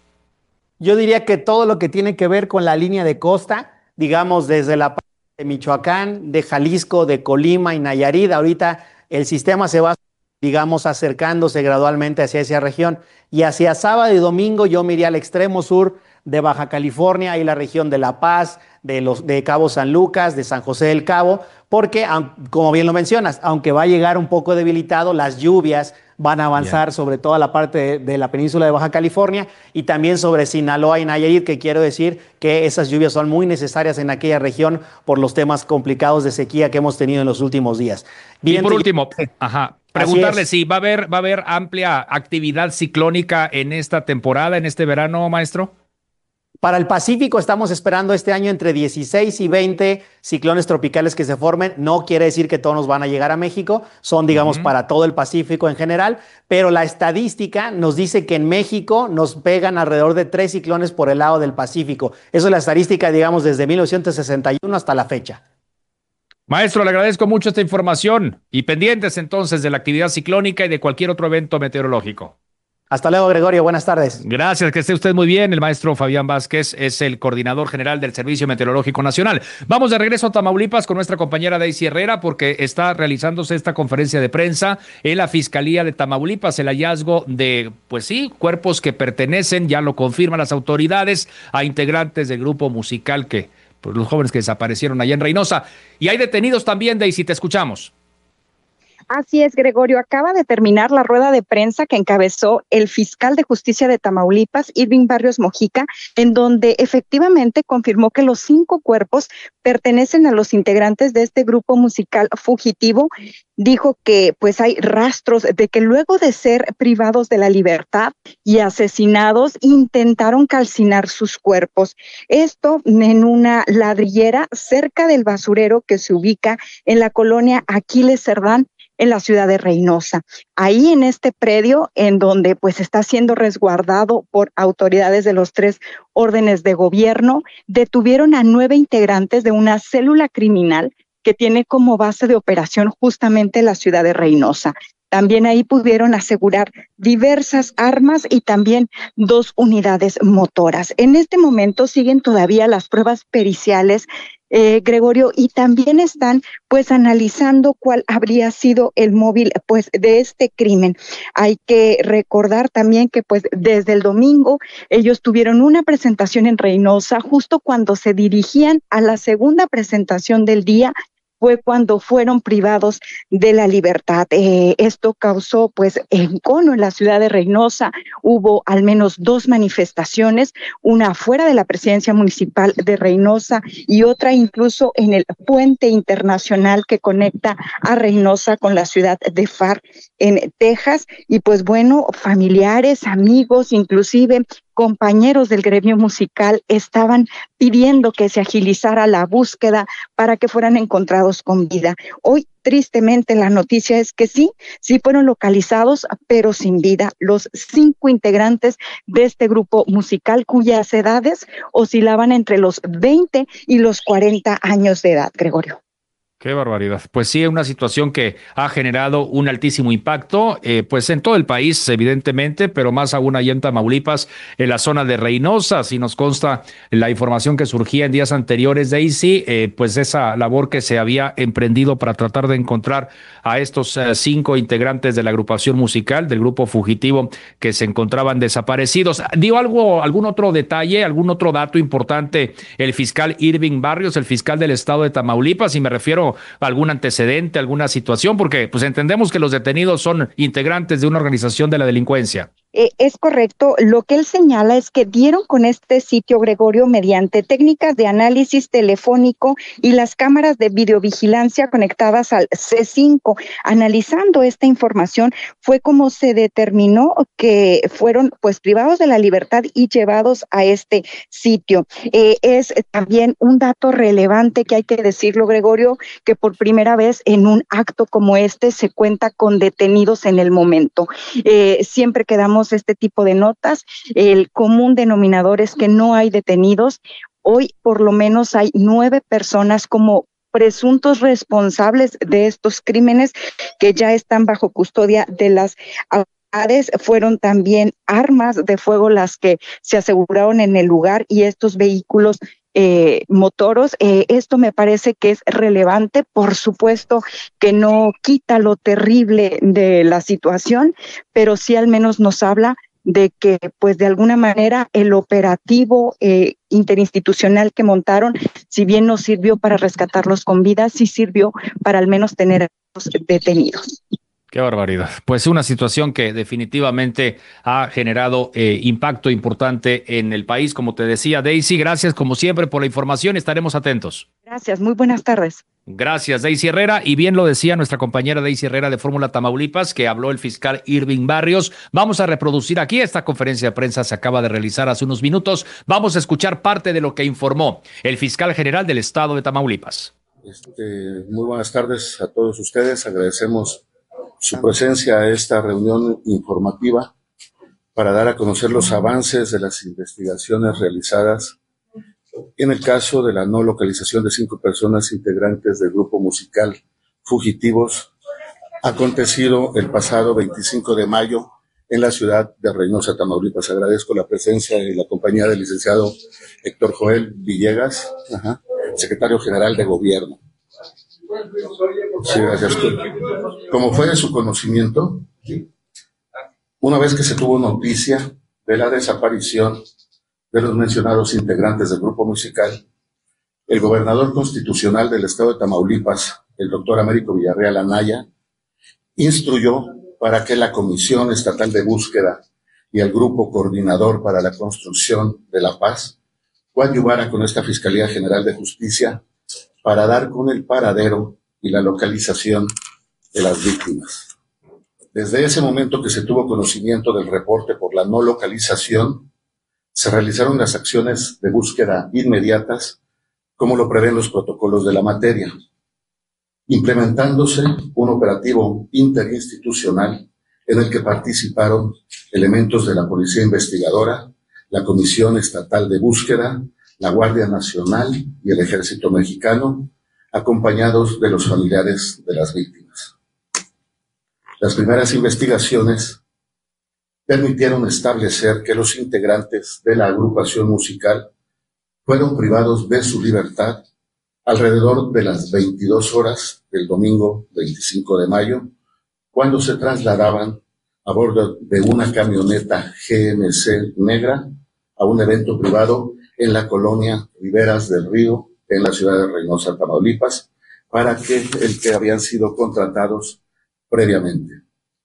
Yo diría que todo lo que tiene que ver con la línea de costa, digamos desde la parte de Michoacán, de Jalisco, de Colima y Nayarit, ahorita el sistema se va, digamos, acercándose gradualmente hacia esa región. Y hacia sábado y domingo yo me iría al extremo sur de Baja California y la región de La Paz, de Cabo San Lucas, de San José del Cabo, porque, como bien lo mencionas, aunque va a llegar un poco debilitado, las lluvias van a avanzar sobre toda la parte de la península de Baja California y también sobre Sinaloa y Nayarit, que quiero decir que esas lluvias son muy necesarias en aquella región por los temas complicados de sequía que hemos tenido en los últimos días. Y por último, preguntarle si va a haber amplia actividad ciclónica en esta temporada, en este verano, maestro. Para el Pacífico estamos esperando este año entre 16 y 20 ciclones tropicales que se formen. No quiere decir que todos nos van a llegar a México, son, digamos, para todo el Pacífico en general, pero la estadística nos dice que en México nos pegan alrededor de 3 ciclones por el lado del Pacífico. Eso es la estadística, digamos, desde 1961 hasta la fecha. Maestro, le agradezco mucho esta información y pendientes entonces de la actividad ciclónica y de cualquier otro evento meteorológico. Hasta luego, Gregorio. Buenas tardes. Gracias, que esté usted muy bien. El maestro Fabián Vázquez es el coordinador general del Servicio Meteorológico Nacional. Vamos de regreso a Tamaulipas con nuestra compañera Daisy Herrera porque está realizándose esta conferencia de prensa en la Fiscalía de Tamaulipas, el hallazgo de, pues sí, cuerpos que pertenecen, ya lo confirman las autoridades, a integrantes del grupo musical que, pues los jóvenes que desaparecieron allá en Reynosa. Y hay detenidos también, Daisy, te escuchamos. Así es, Gregorio. Acaba de terminar la rueda de prensa que encabezó el fiscal de justicia de Tamaulipas, Irving Barrios Mojica, en donde efectivamente confirmó que los 5 cuerpos pertenecen a los integrantes de este grupo musical fugitivo. Dijo que pues hay rastros de que luego de ser privados de la libertad y asesinados, intentaron calcinar sus cuerpos. Esto en una ladrillera cerca del basurero que se ubica en la colonia Aquiles Cerdán, en la ciudad de Reynosa. Ahí en este predio, en donde pues está siendo resguardado por autoridades de los 3 órdenes de gobierno, detuvieron a 9 integrantes de una célula criminal que tiene como base de operación justamente la ciudad de Reynosa. También ahí pudieron asegurar diversas armas y también 2 unidades motoras. En este momento siguen todavía las pruebas periciales, Gregorio, y también están pues analizando cuál habría sido el móvil pues de este crimen. Hay que recordar también que pues desde el domingo ellos tuvieron una presentación en Reynosa. Justo cuando se dirigían a la segunda presentación del día fue cuando fueron privados de la libertad. Esto causó pues encono en la ciudad de Reynosa. Hubo al menos 2 manifestaciones, una afuera de la presidencia municipal de Reynosa y otra incluso en el puente internacional que conecta a Reynosa con la ciudad de Pharr en Texas. Y pues bueno, familiares, amigos, inclusive compañeros del gremio musical estaban pidiendo que se agilizara la búsqueda para que fueran encontrados con vida. Hoy, tristemente, la noticia es que sí fueron localizados, pero sin vida, los 5 integrantes de este grupo musical, cuyas edades oscilaban entre los 20 y los 40 años de edad, Gregorio. Qué barbaridad. Pues sí, una situación que ha generado un altísimo impacto, pues en todo el país, evidentemente, pero más aún allá en Tamaulipas, en la zona de Reynosa. Si nos consta la información que surgía en días anteriores, Daisy, pues esa labor que se había emprendido para tratar de encontrar a estos 5 integrantes de la agrupación musical, del grupo fugitivo, que se encontraban desaparecidos. ¿Dio algún otro detalle, algún otro dato importante el fiscal Irving Barrios, el fiscal del estado de Tamaulipas? Y me refiero algún antecedente, alguna situación, porque pues entendemos que los detenidos son integrantes de una organización de la delincuencia. Es correcto. Lo que él señala es que dieron con este sitio, Gregorio, mediante técnicas de análisis telefónico y las cámaras de videovigilancia conectadas al C5. Analizando esta información fue como se determinó que fueron pues privados de la libertad y llevados a este sitio. Es también un dato relevante que hay que decirlo, Gregorio, que por primera vez en un acto como este se cuenta con detenidos en el momento. Siempre quedamos este tipo de notas, el común denominador es que no hay detenidos. Hoy por lo menos hay 9 personas como presuntos responsables de estos crímenes que ya están bajo custodia de las autoridades. Fueron también armas de fuego las que se aseguraron en el lugar y estos vehículos motoros. Esto me parece que es relevante, por supuesto que no quita lo terrible de la situación, pero sí al menos nos habla de que pues de alguna manera el operativo interinstitucional que montaron, si bien no sirvió para rescatarlos con vida, sí sirvió para al menos tener a los detenidos. Qué barbaridad. Pues una situación que definitivamente ha generado impacto importante en el país. Como te decía, Daisy, gracias como siempre por la información. Estaremos atentos. Gracias, muy buenas tardes. Gracias, Daisy Herrera. Y bien lo decía nuestra compañera Daisy Herrera de Fórmula Tamaulipas, que habló el fiscal Irving Barrios. Vamos a reproducir aquí esta conferencia de prensa, se acaba de realizar hace unos minutos. Vamos a escuchar parte de lo que informó el fiscal general del estado de Tamaulipas. Muy buenas tardes a todos ustedes. Agradecemos su presencia a esta reunión informativa para dar a conocer los avances de las investigaciones realizadas en el caso de la no localización de 5 personas integrantes del grupo musical Fugitivos, acontecido el pasado 25 de mayo en la ciudad de Reynosa, Tamaulipas. Agradezco la presencia y la compañía del licenciado Héctor Joel Villegas, secretario general de Gobierno. Sí, gracias. Como fue de su conocimiento, una vez que se tuvo noticia de la desaparición de los mencionados integrantes del grupo musical, el gobernador constitucional del estado de Tamaulipas, el doctor Américo Villarreal Anaya, instruyó para que la Comisión Estatal de Búsqueda y el Grupo Coordinador para la Construcción de la Paz coadyuvara con esta Fiscalía General de Justicia para dar con el paradero y la localización de las víctimas. Desde ese momento que se tuvo conocimiento del reporte por la no localización, se realizaron las acciones de búsqueda inmediatas, como lo prevén los protocolos de la materia, implementándose un operativo interinstitucional en el que participaron elementos de la Policía Investigadora, la Comisión Estatal de Búsqueda, la Guardia Nacional y el Ejército Mexicano, acompañados de los familiares de las víctimas. Las primeras investigaciones permitieron establecer que los integrantes de la agrupación musical fueron privados de su libertad alrededor de las 22 horas del domingo 25 de mayo, cuando se trasladaban a bordo de una camioneta GMC negra a un evento privado en la colonia Riberas del Río, en la ciudad de Reynosa, Tamaulipas, para el que habían sido contratados previamente.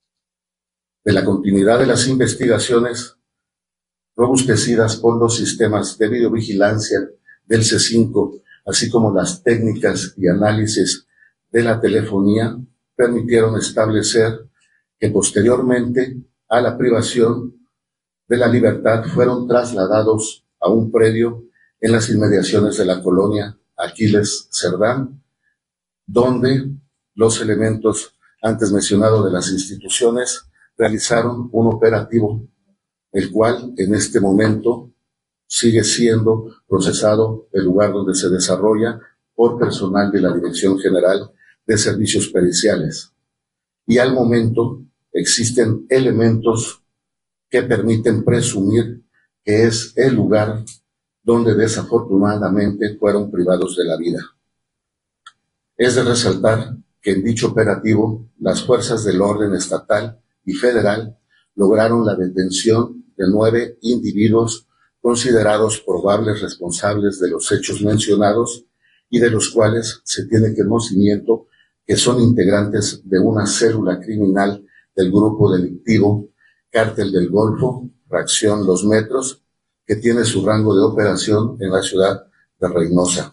De la continuidad de las investigaciones, robustecidas por los sistemas de videovigilancia del C5, así como las técnicas y análisis de la telefonía, permitieron establecer que posteriormente a la privación de la Libertad fueron trasladados a un predio en las inmediaciones de la colonia Aquiles Cerdán, donde los elementos antes mencionados de las instituciones realizaron un operativo, el cual en este momento sigue siendo procesado el lugar donde se desarrolla por personal de la Dirección General de Servicios Periciales. Y al momento existen elementos que permiten presumir que es el lugar donde desafortunadamente fueron privados de la vida. Es de resaltar que en dicho operativo las fuerzas del orden estatal y federal lograron la detención de 9 individuos considerados probables responsables de los hechos mencionados y de los cuales se tiene conocimiento que son integrantes de una célula criminal del grupo delictivo Cártel del Golfo, fracción Los Metros, que tiene su rango de operación en la ciudad de Reynosa.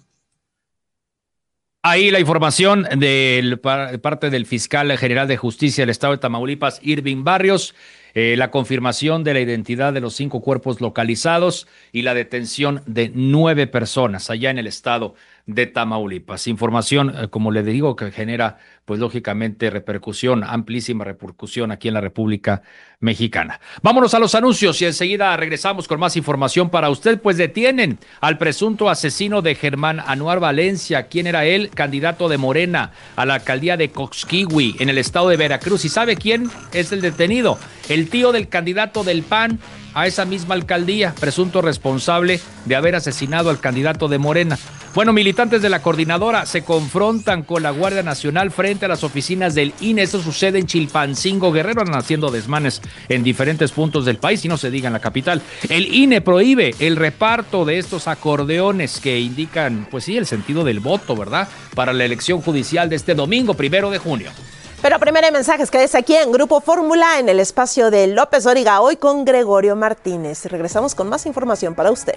Ahí la información de parte del fiscal general de justicia del estado de Tamaulipas, Irving Barrios, la confirmación de la identidad de los 5 cuerpos localizados y la detención de 9 personas allá en el estado de Tamaulipas. Información, como le digo, que genera, pues lógicamente, repercusión, amplísima repercusión aquí en la República Mexicana. Vámonos a los anuncios y enseguida regresamos con más información para usted. Pues detienen al presunto asesino de Germán Anuar Valencia. ¿Quién era él? Candidato de Morena a la alcaldía de Cosquigui, en el estado de Veracruz. ¿Y sabe quién es el detenido? El tío del candidato del PAN a esa misma alcaldía, presunto responsable de haber asesinado al candidato de Morena. Bueno, militantes de la coordinadora se confrontan con la Guardia Nacional frente a las oficinas del INE. Eso sucede en Chilpancingo, Guerrero, andan haciendo desmanes en diferentes puntos del país y no se diga en la capital. El INE prohíbe el reparto de estos acordeones que indican, pues sí, el sentido del voto, ¿verdad? Para la elección judicial de este domingo, 1 de junio. Pero primero hay mensajes que es aquí en Grupo Fórmula, en el espacio de López Dóriga, hoy con Gregorio Martínez. Regresamos con más información para usted.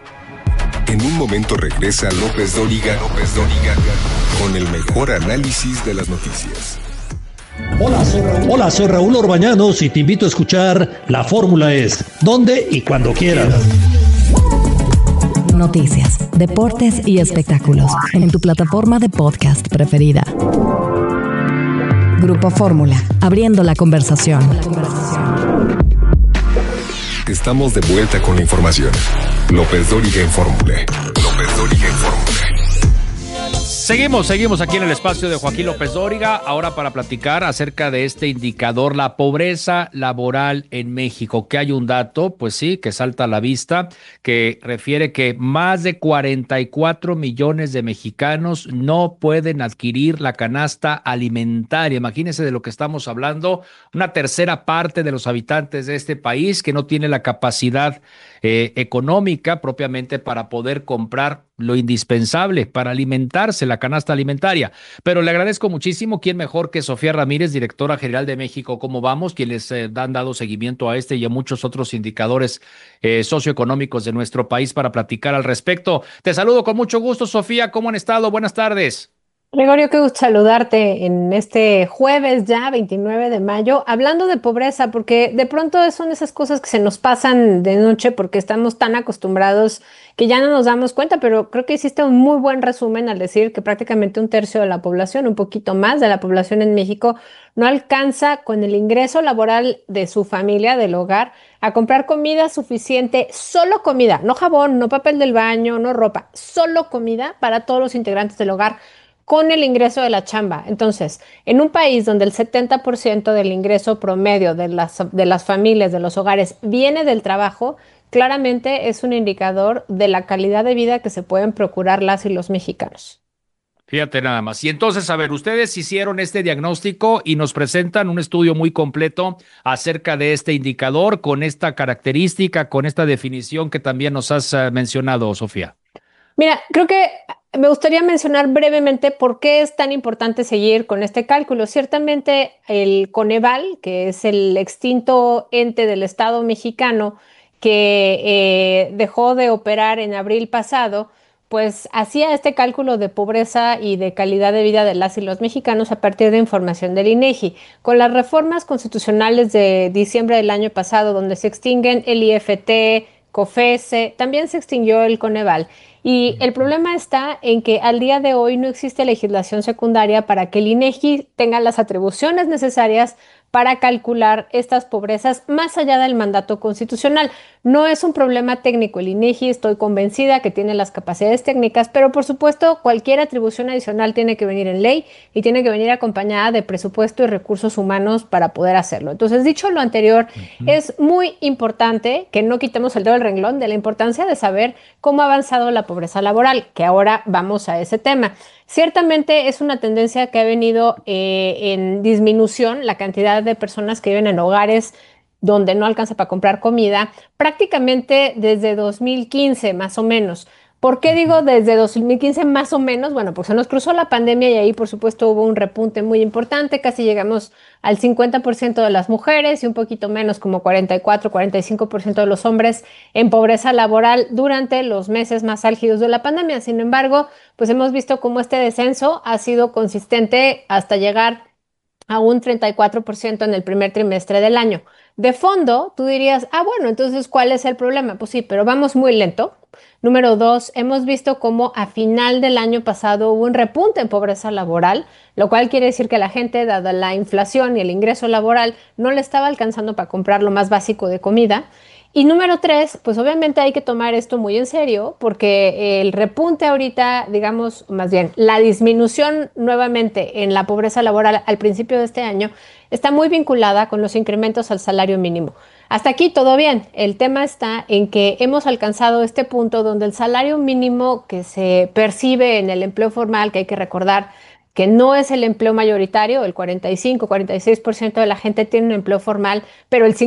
En un momento regresa López Dóriga, con el mejor análisis de las noticias. Hola, soy Raúl Orbañanos y te invito a escuchar La Fórmula Es, donde y cuando quieras. Noticias, deportes y espectáculos en tu plataforma de podcast preferida. Grupo Fórmula, abriendo la conversación. Estamos de vuelta con la información. López Dóriga en Fórmula. Seguimos aquí en el espacio de Joaquín López Dóriga, ahora para platicar acerca de este indicador, la pobreza laboral en México, que hay un dato, pues sí, que salta a la vista, que refiere que más de 44 millones de mexicanos no pueden adquirir la canasta alimentaria. Imagínense de lo que estamos hablando, una tercera parte de los habitantes de este país que no tiene la capacidad económica propiamente para poder comprar lo indispensable para alimentarse, la canasta alimentaria. Pero le agradezco muchísimo, quién mejor que Sofía Ramírez, directora general de México ¿Cómo Vamos?, quienes han dado seguimiento a este y a muchos otros indicadores socioeconómicos de nuestro país para platicar al respecto. Te saludo con mucho gusto, Sofía. ¿Cómo han estado? Buenas tardes. Gregorio, qué gusto saludarte en este jueves ya, 29 de mayo, hablando de pobreza, porque de pronto son esas cosas que se nos pasan de noche porque estamos tan acostumbrados que ya no nos damos cuenta, pero creo que hiciste un muy buen resumen al decir que prácticamente 1/3 de la población, un poquito más de la población en México, no alcanza con el ingreso laboral de su familia, del hogar, a comprar comida suficiente, solo comida, no jabón, no papel del baño, no ropa, solo comida para todos los integrantes del hogar, con el ingreso de la chamba. Entonces, en un país donde el 70% del ingreso promedio de las familias, de los hogares, viene del trabajo, claramente es un indicador de la calidad de vida que se pueden procurar las y los mexicanos. Fíjate nada más. Y entonces, a ver, ustedes hicieron este diagnóstico y nos presentan un estudio muy completo acerca de este indicador, con esta característica, con esta definición que también nos has mencionado, Sofía. Mira, creo que me gustaría mencionar brevemente por qué es tan importante seguir con este cálculo. Ciertamente el Coneval, que es el extinto ente del Estado mexicano que dejó de operar en abril pasado, pues hacía este cálculo de pobreza y de calidad de vida de las y los mexicanos a partir de información del INEGI. Con las reformas constitucionales de diciembre del año pasado, donde se extinguen el IFT, COFESE, también se extinguió el Coneval. Y el problema está en que al día de hoy no existe legislación secundaria para que el INEGI tenga las atribuciones necesarias para calcular estas pobrezas más allá del mandato constitucional. No es un problema técnico el INEGI, estoy convencida que tiene las capacidades técnicas, pero por supuesto cualquier atribución adicional tiene que venir en ley y tiene que venir acompañada de presupuesto y recursos humanos para poder hacerlo. Entonces, dicho lo anterior, es muy importante que no quitemos el dedo del renglón de la importancia de saber cómo ha avanzado la pobreza laboral, que ahora vamos a ese tema. Ciertamente es una tendencia que ha venido en disminución la cantidad de personas que viven en hogares donde no alcanza para comprar comida, prácticamente desde 2015 más o menos. ¿Por qué digo desde 2015 más o menos? Bueno, porque se nos cruzó la pandemia y ahí por supuesto hubo un repunte muy importante, casi llegamos al 50% de las mujeres y un poquito menos, como 44-45% de los hombres en pobreza laboral durante los meses más álgidos de la pandemia. Sin embargo, pues hemos visto cómo este descenso ha sido consistente hasta llegar a un 34% en el primer trimestre del año. De fondo, tú dirías, bueno, entonces, ¿cuál es el problema? Pues sí, pero vamos muy lento. Número 2, hemos visto cómo a final del año pasado hubo un repunte en pobreza laboral, lo cual quiere decir que la gente, dada la inflación y el ingreso laboral, no le estaba alcanzando para comprar lo más básico de comida. Y número 3, pues obviamente hay que tomar esto muy en serio porque el repunte ahorita, digamos, más bien, la disminución nuevamente en la pobreza laboral al principio de este año está muy vinculada con los incrementos al salario mínimo. Hasta aquí todo bien. El tema está en que hemos alcanzado este punto donde el salario mínimo que se percibe en el empleo formal, que hay que recordar que no es el empleo mayoritario, el 45-46% de la gente tiene un empleo formal, pero el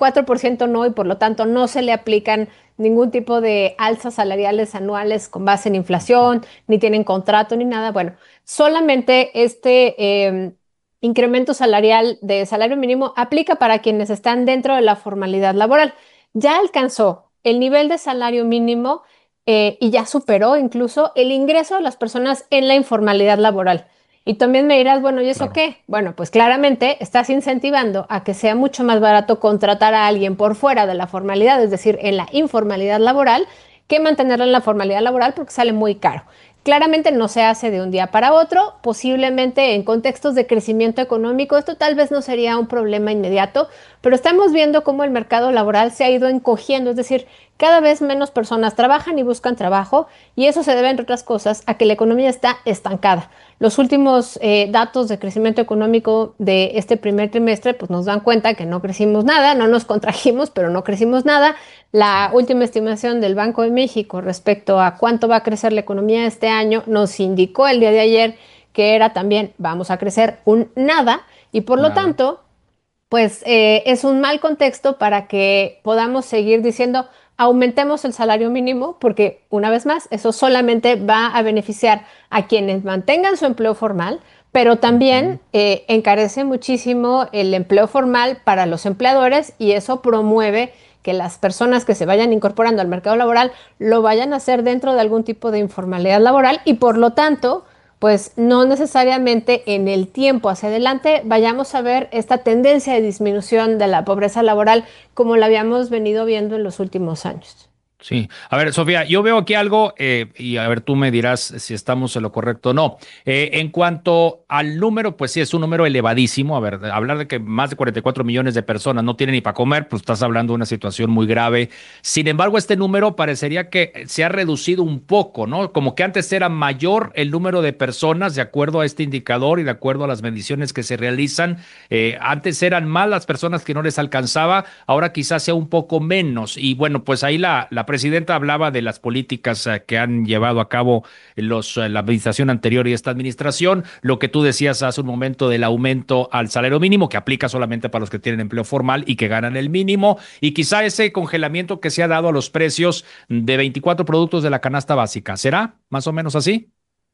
54% no, y por lo tanto no se le aplican ningún tipo de alzas salariales anuales con base en inflación, ni tienen contrato ni nada. Bueno, solamente este incremento salarial de salario mínimo aplica para quienes están dentro de la formalidad laboral. Ya alcanzó el nivel de salario mínimo y ya superó incluso el ingreso de las personas en la informalidad laboral. Y también me dirás, bueno, ¿y eso qué? Bueno, pues claramente estás incentivando a que sea mucho más barato contratar a alguien por fuera de la formalidad, es decir, en la informalidad laboral, que mantenerla en la formalidad laboral porque sale muy caro. Claramente no se hace de un día para otro, posiblemente en contextos de crecimiento económico esto tal vez no sería un problema inmediato, pero estamos viendo cómo el mercado laboral se ha ido encogiendo, es decir, cada vez menos personas trabajan y buscan trabajo y eso se debe, entre otras cosas, a que la economía está estancada. Los últimos datos de crecimiento económico de este primer trimestre pues nos dan cuenta que no crecimos nada, no nos contrajimos, pero no crecimos nada. La última estimación del Banco de México respecto a cuánto va a crecer la economía este año nos indicó el día de ayer que era también vamos a crecer un nada y por lo tanto pues es un mal contexto para que podamos seguir diciendo aumentemos el salario mínimo porque, una vez más, eso solamente va a beneficiar a quienes mantengan su empleo formal, pero también encarece muchísimo el empleo formal para los empleadores y eso promueve que las personas que se vayan incorporando al mercado laboral lo vayan a hacer dentro de algún tipo de informalidad laboral y, por lo tanto, pues no necesariamente en el tiempo hacia adelante vayamos a ver esta tendencia de disminución de la pobreza laboral como la habíamos venido viendo en los últimos años. Sí. A ver, Sofía, yo veo aquí algo y a ver, tú me dirás si estamos en lo correcto o no. En cuanto al número, pues sí, es un número elevadísimo. A ver, hablar de que más de 44 millones de personas no tienen ni para comer, pues estás hablando de una situación muy grave. Sin embargo, este número parecería que se ha reducido un poco, ¿no? Como que antes era mayor el número de personas de acuerdo a este indicador y de acuerdo a las mediciones que se realizan. Antes eran más las personas que no les alcanzaba, ahora quizás sea un poco menos. Y bueno, pues ahí la presidenta hablaba de las políticas que han llevado a cabo la administración anterior y esta administración, lo que tú decías hace un momento del aumento al salario mínimo, que aplica solamente para los que tienen empleo formal y que ganan el mínimo, y quizá ese congelamiento que se ha dado a los precios de 24 productos de la canasta básica. ¿Será más o menos así?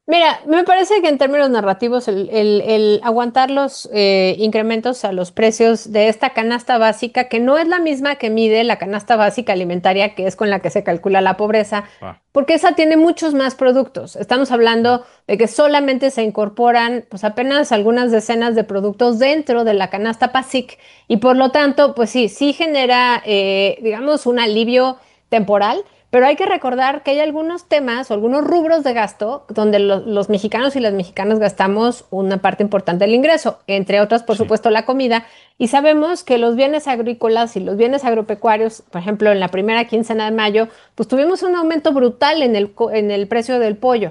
Mira, me parece que en términos narrativos el aguantar los incrementos a los precios de esta canasta básica, que no es la misma que mide la canasta básica alimentaria, que es con la que se calcula la pobreza, porque esa tiene muchos más productos. Estamos hablando de que solamente se incorporan pues apenas algunas decenas de productos dentro de la canasta básica y por lo tanto, pues sí genera, digamos, un alivio temporal. Pero hay que recordar que hay algunos temas o algunos rubros de gasto donde los mexicanos y las mexicanas gastamos una parte importante del ingreso, entre otras, por supuesto, la comida. Y sabemos que los bienes agrícolas y los bienes agropecuarios, por ejemplo, en la primera quincena de mayo, pues tuvimos un aumento brutal en el precio del pollo.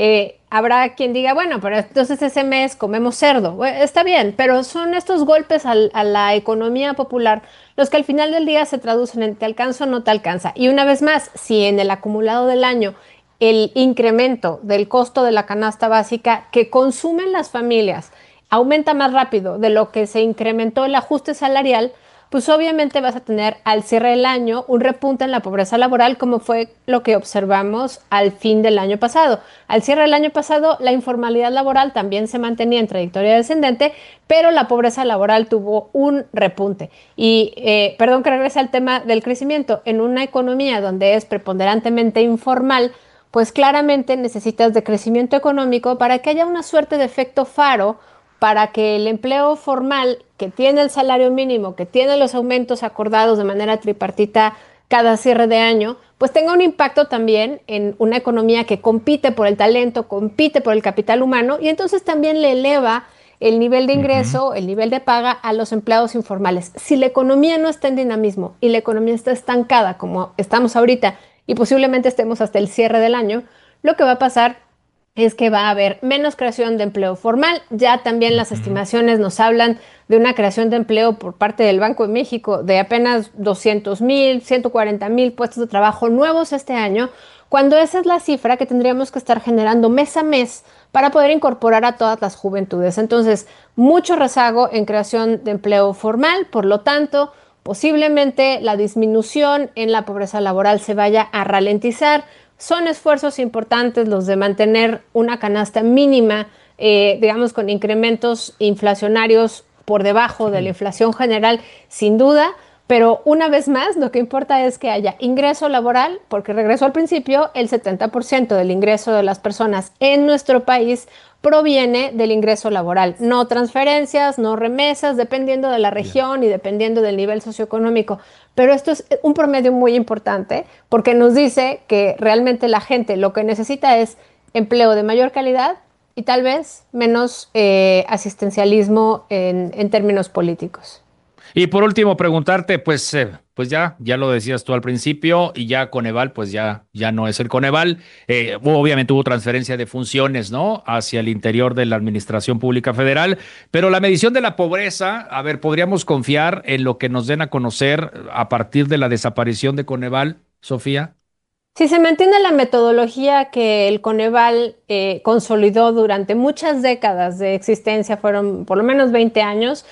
Habrá quien diga, bueno, pero entonces ese mes comemos cerdo. Bueno, está bien, pero son estos golpes a la economía popular los que al final del día se traducen en te alcanza o no te alcanza. Y una vez más, si en el acumulado del año el incremento del costo de la canasta básica que consumen las familias aumenta más rápido de lo que se incrementó el ajuste salarial, pues obviamente vas a tener al cierre del año un repunte en la pobreza laboral, como fue lo que observamos al fin del año pasado. Al cierre del año pasado, la informalidad laboral también se mantenía en trayectoria descendente, pero la pobreza laboral tuvo un repunte. Y perdón que regrese al tema del crecimiento. En una economía donde es preponderantemente informal, pues claramente necesitas de crecimiento económico para que haya una suerte de efecto faro, para que el empleo formal, que tiene el salario mínimo, que tiene los aumentos acordados de manera tripartita cada cierre de año, pues tenga un impacto también en una economía que compite por el talento, compite por el capital humano y entonces también le eleva el nivel de ingreso, el nivel de paga a los empleados informales. Si la economía no está en dinamismo y la economía está estancada como estamos ahorita y posiblemente estemos hasta el cierre del año, lo que va a pasar es que va a haber menos creación de empleo formal. Ya también las estimaciones nos hablan de una creación de empleo por parte del Banco de México de apenas 200,000, 140,000 puestos de trabajo nuevos este año, cuando esa es la cifra que tendríamos que estar generando mes a mes para poder incorporar a todas las juventudes. Entonces, mucho rezago en creación de empleo formal, por lo tanto, posiblemente la disminución en la pobreza laboral se vaya a ralentizar. Son esfuerzos importantes los de mantener una canasta mínima, digamos, con incrementos inflacionarios por debajo de la inflación general, sin duda, pero una vez más lo que importa es que haya ingreso laboral, porque regreso al principio, el 70% del ingreso de las personas en nuestro país proviene del ingreso laboral, no transferencias, no remesas, dependiendo de la región y dependiendo del nivel socioeconómico. Pero esto es un promedio muy importante porque nos dice que realmente la gente lo que necesita es empleo de mayor calidad y tal vez menos asistencialismo en términos políticos. Y por último, preguntarte, pues ya lo decías tú al principio, y ya Coneval, pues ya no es el Coneval. Obviamente hubo transferencia de funciones, ¿no?, hacia el interior de la Administración Pública Federal, pero la medición de la pobreza, a ver, ¿podríamos confiar en lo que nos den a conocer a partir de la desaparición de Coneval, Sofía? Si se mantiene la metodología que el Coneval consolidó durante muchas décadas de existencia, fueron por lo menos 20 años,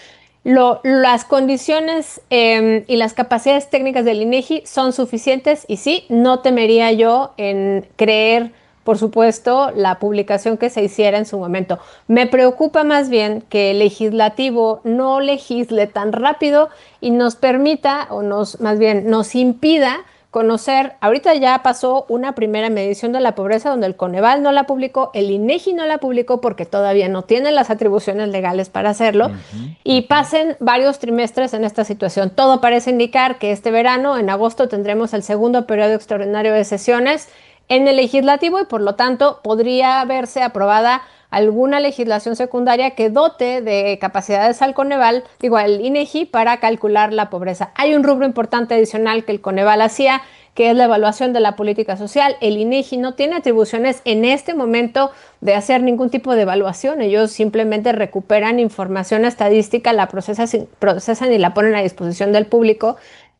las condiciones y las capacidades técnicas del INEGI son suficientes y sí, no temería yo en creer, por supuesto, la publicación que se hiciera en su momento. Me preocupa más bien que el legislativo no legisle tan rápido y nos permita, o más bien nos impida conocer. Ahorita ya pasó una primera medición de la pobreza donde el Coneval no la publicó, el INEGI no la publicó porque todavía no tiene las atribuciones legales para hacerlo, y pasen varios trimestres en esta situación. Todo parece indicar que este verano, en agosto, tendremos el segundo periodo extraordinario de sesiones en el legislativo y por lo tanto podría verse aprobada alguna legislación secundaria que dote de capacidades al Coneval, al INEGI, para calcular la pobreza. Hay un rubro importante adicional que el Coneval hacía, que es la evaluación de la política social. El INEGI no tiene atribuciones en este momento de hacer ningún tipo de evaluación. Ellos simplemente recuperan información estadística, la procesan y la ponen a disposición del público.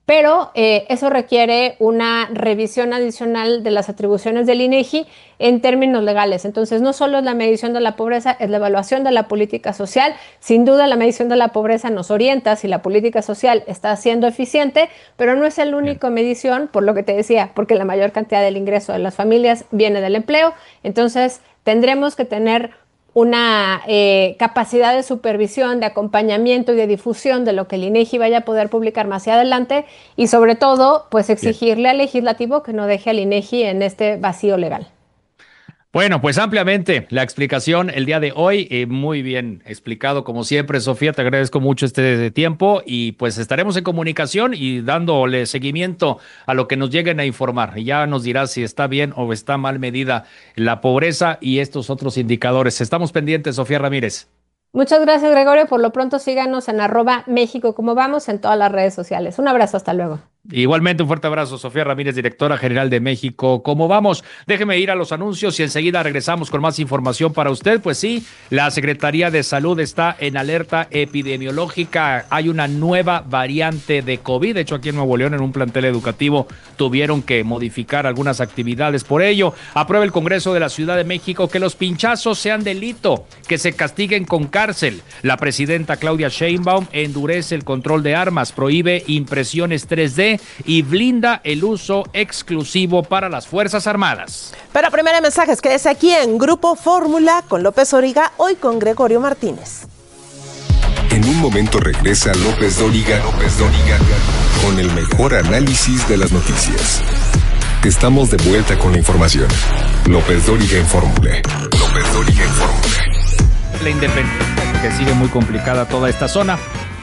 pero eso requiere una revisión adicional de las atribuciones del INEGI en términos legales. Entonces, no solo es la medición de la pobreza, es la evaluación de la política social. Sin duda, la medición de la pobreza nos orienta si la política social está siendo eficiente, pero no es la única medición, por lo que te decía, porque la mayor cantidad del ingreso de las familias viene del empleo. Entonces, tendremos que tener una capacidad de supervisión, de acompañamiento y de difusión de lo que el INEGI vaya a poder publicar más hacia adelante y sobre todo, pues exigirle al legislativo que no deje al INEGI en este vacío legal. Bueno, pues ampliamente la explicación el día de hoy, muy bien explicado como siempre, Sofía, te agradezco mucho este tiempo y pues estaremos en comunicación y dándole seguimiento a lo que nos lleguen a informar. Y ya nos dirás si está bien o está mal medida la pobreza y estos otros indicadores. Estamos pendientes, Sofía Ramírez. Muchas gracias, Gregorio. Por lo pronto síganos en @México como vamos en todas las redes sociales. Un abrazo, hasta luego. Igualmente un fuerte abrazo, Sofía Ramírez, directora general de México. ¿Cómo vamos? Déjeme ir a los anuncios y enseguida regresamos con más información para usted. Pues sí, la Secretaría de Salud está en alerta epidemiológica. Hay una nueva variante de COVID. De hecho, aquí en Nuevo León, en un plantel educativo, tuvieron que modificar algunas actividades. Por ello, aprueba el Congreso de la Ciudad de México que los pinchazos sean delito, que se castiguen con cárcel. La presidenta Claudia Sheinbaum endurece el control de armas, prohíbe impresiones 3D y blinda el uso exclusivo para las Fuerzas Armadas. Pero primero mensajes, quédese aquí en Grupo Fórmula con López Dóriga, hoy con Gregorio Martínez. En un momento regresa López Dóriga con el mejor análisis de las noticias. Estamos de vuelta con la información. López Dóriga en Fórmula. La Independencia, que sigue muy complicada toda esta zona.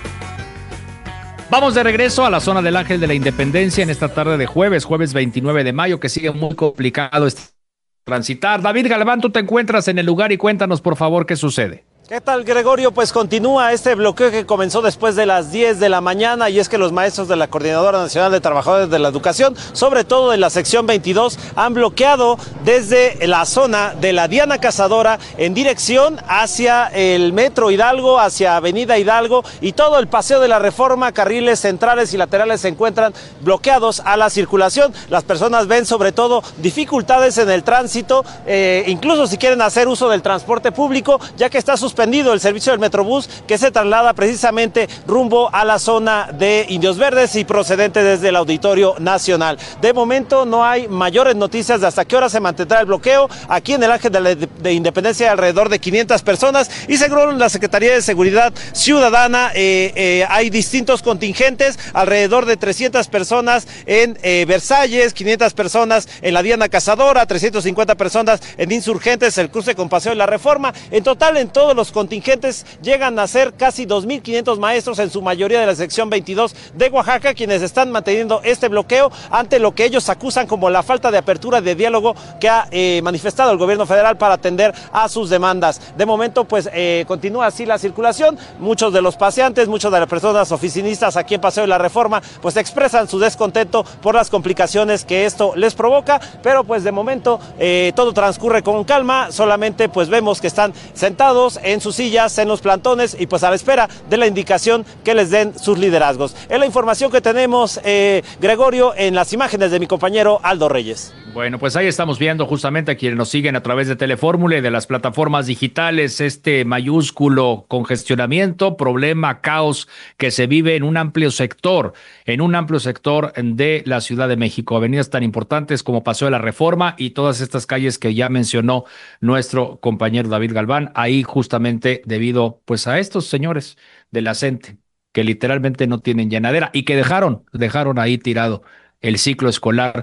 Vamos de regreso a la zona del Ángel de la Independencia en esta tarde de jueves 29 de mayo, que sigue muy complicado transitar. David Galván, tú te encuentras en el lugar y cuéntanos, por favor, qué sucede. ¿Qué tal, Gregorio? Pues continúa este bloqueo que comenzó después de las 10 de la mañana y es que los maestros de la Coordinadora Nacional de Trabajadores de la Educación, sobre todo de la sección 22, han bloqueado desde la zona de la Diana Cazadora en dirección hacia el Metro Hidalgo, hacia Avenida Hidalgo y todo el Paseo de la Reforma, carriles centrales y laterales se encuentran bloqueados a la circulación. Las personas ven sobre todo dificultades en el tránsito, incluso si quieren hacer uso del transporte público, ya que está suspendido el servicio del Metrobús que se traslada precisamente rumbo a la zona de Indios Verdes y procedente desde el Auditorio Nacional. De momento no hay mayores noticias de hasta qué hora se mantendrá el bloqueo. Aquí en el Ángel de Independencia hay alrededor de 500 personas y según la Secretaría de Seguridad Ciudadana hay distintos contingentes, alrededor de 300 personas en Versalles, 500 personas en la Diana Cazadora, 350 personas en Insurgentes, el cruce con Paseo de la Reforma. En total, en todos los contingentes llegan a ser casi 2.500 maestros, en su mayoría de la sección 22 de Oaxaca, quienes están manteniendo este bloqueo ante lo que ellos acusan como la falta de apertura de diálogo que ha manifestado el gobierno federal para atender a sus demandas. De momento, pues continúa así la circulación. Muchos de los paseantes, muchas de las personas oficinistas aquí en Paseo de la Reforma, pues expresan su descontento por las complicaciones que esto les provoca, pero pues de momento todo transcurre con calma. Solamente pues vemos que están sentados en sus sillas, en los plantones y pues a la espera de la indicación que les den sus liderazgos. Es la información que tenemos, Gregorio, en las imágenes de mi compañero Aldo Reyes. Bueno, pues ahí estamos viendo justamente a quienes nos siguen a través de Telefórmula y de las plataformas digitales este mayúsculo congestionamiento, problema, caos que se vive en un amplio sector de la Ciudad de México. Avenidas tan importantes como Paseo de la Reforma y todas estas calles que ya mencionó nuestro compañero David Galván, ahí justamente debido pues a estos señores de la CENTE que literalmente no tienen llenadera y que dejaron ahí tirado el ciclo escolar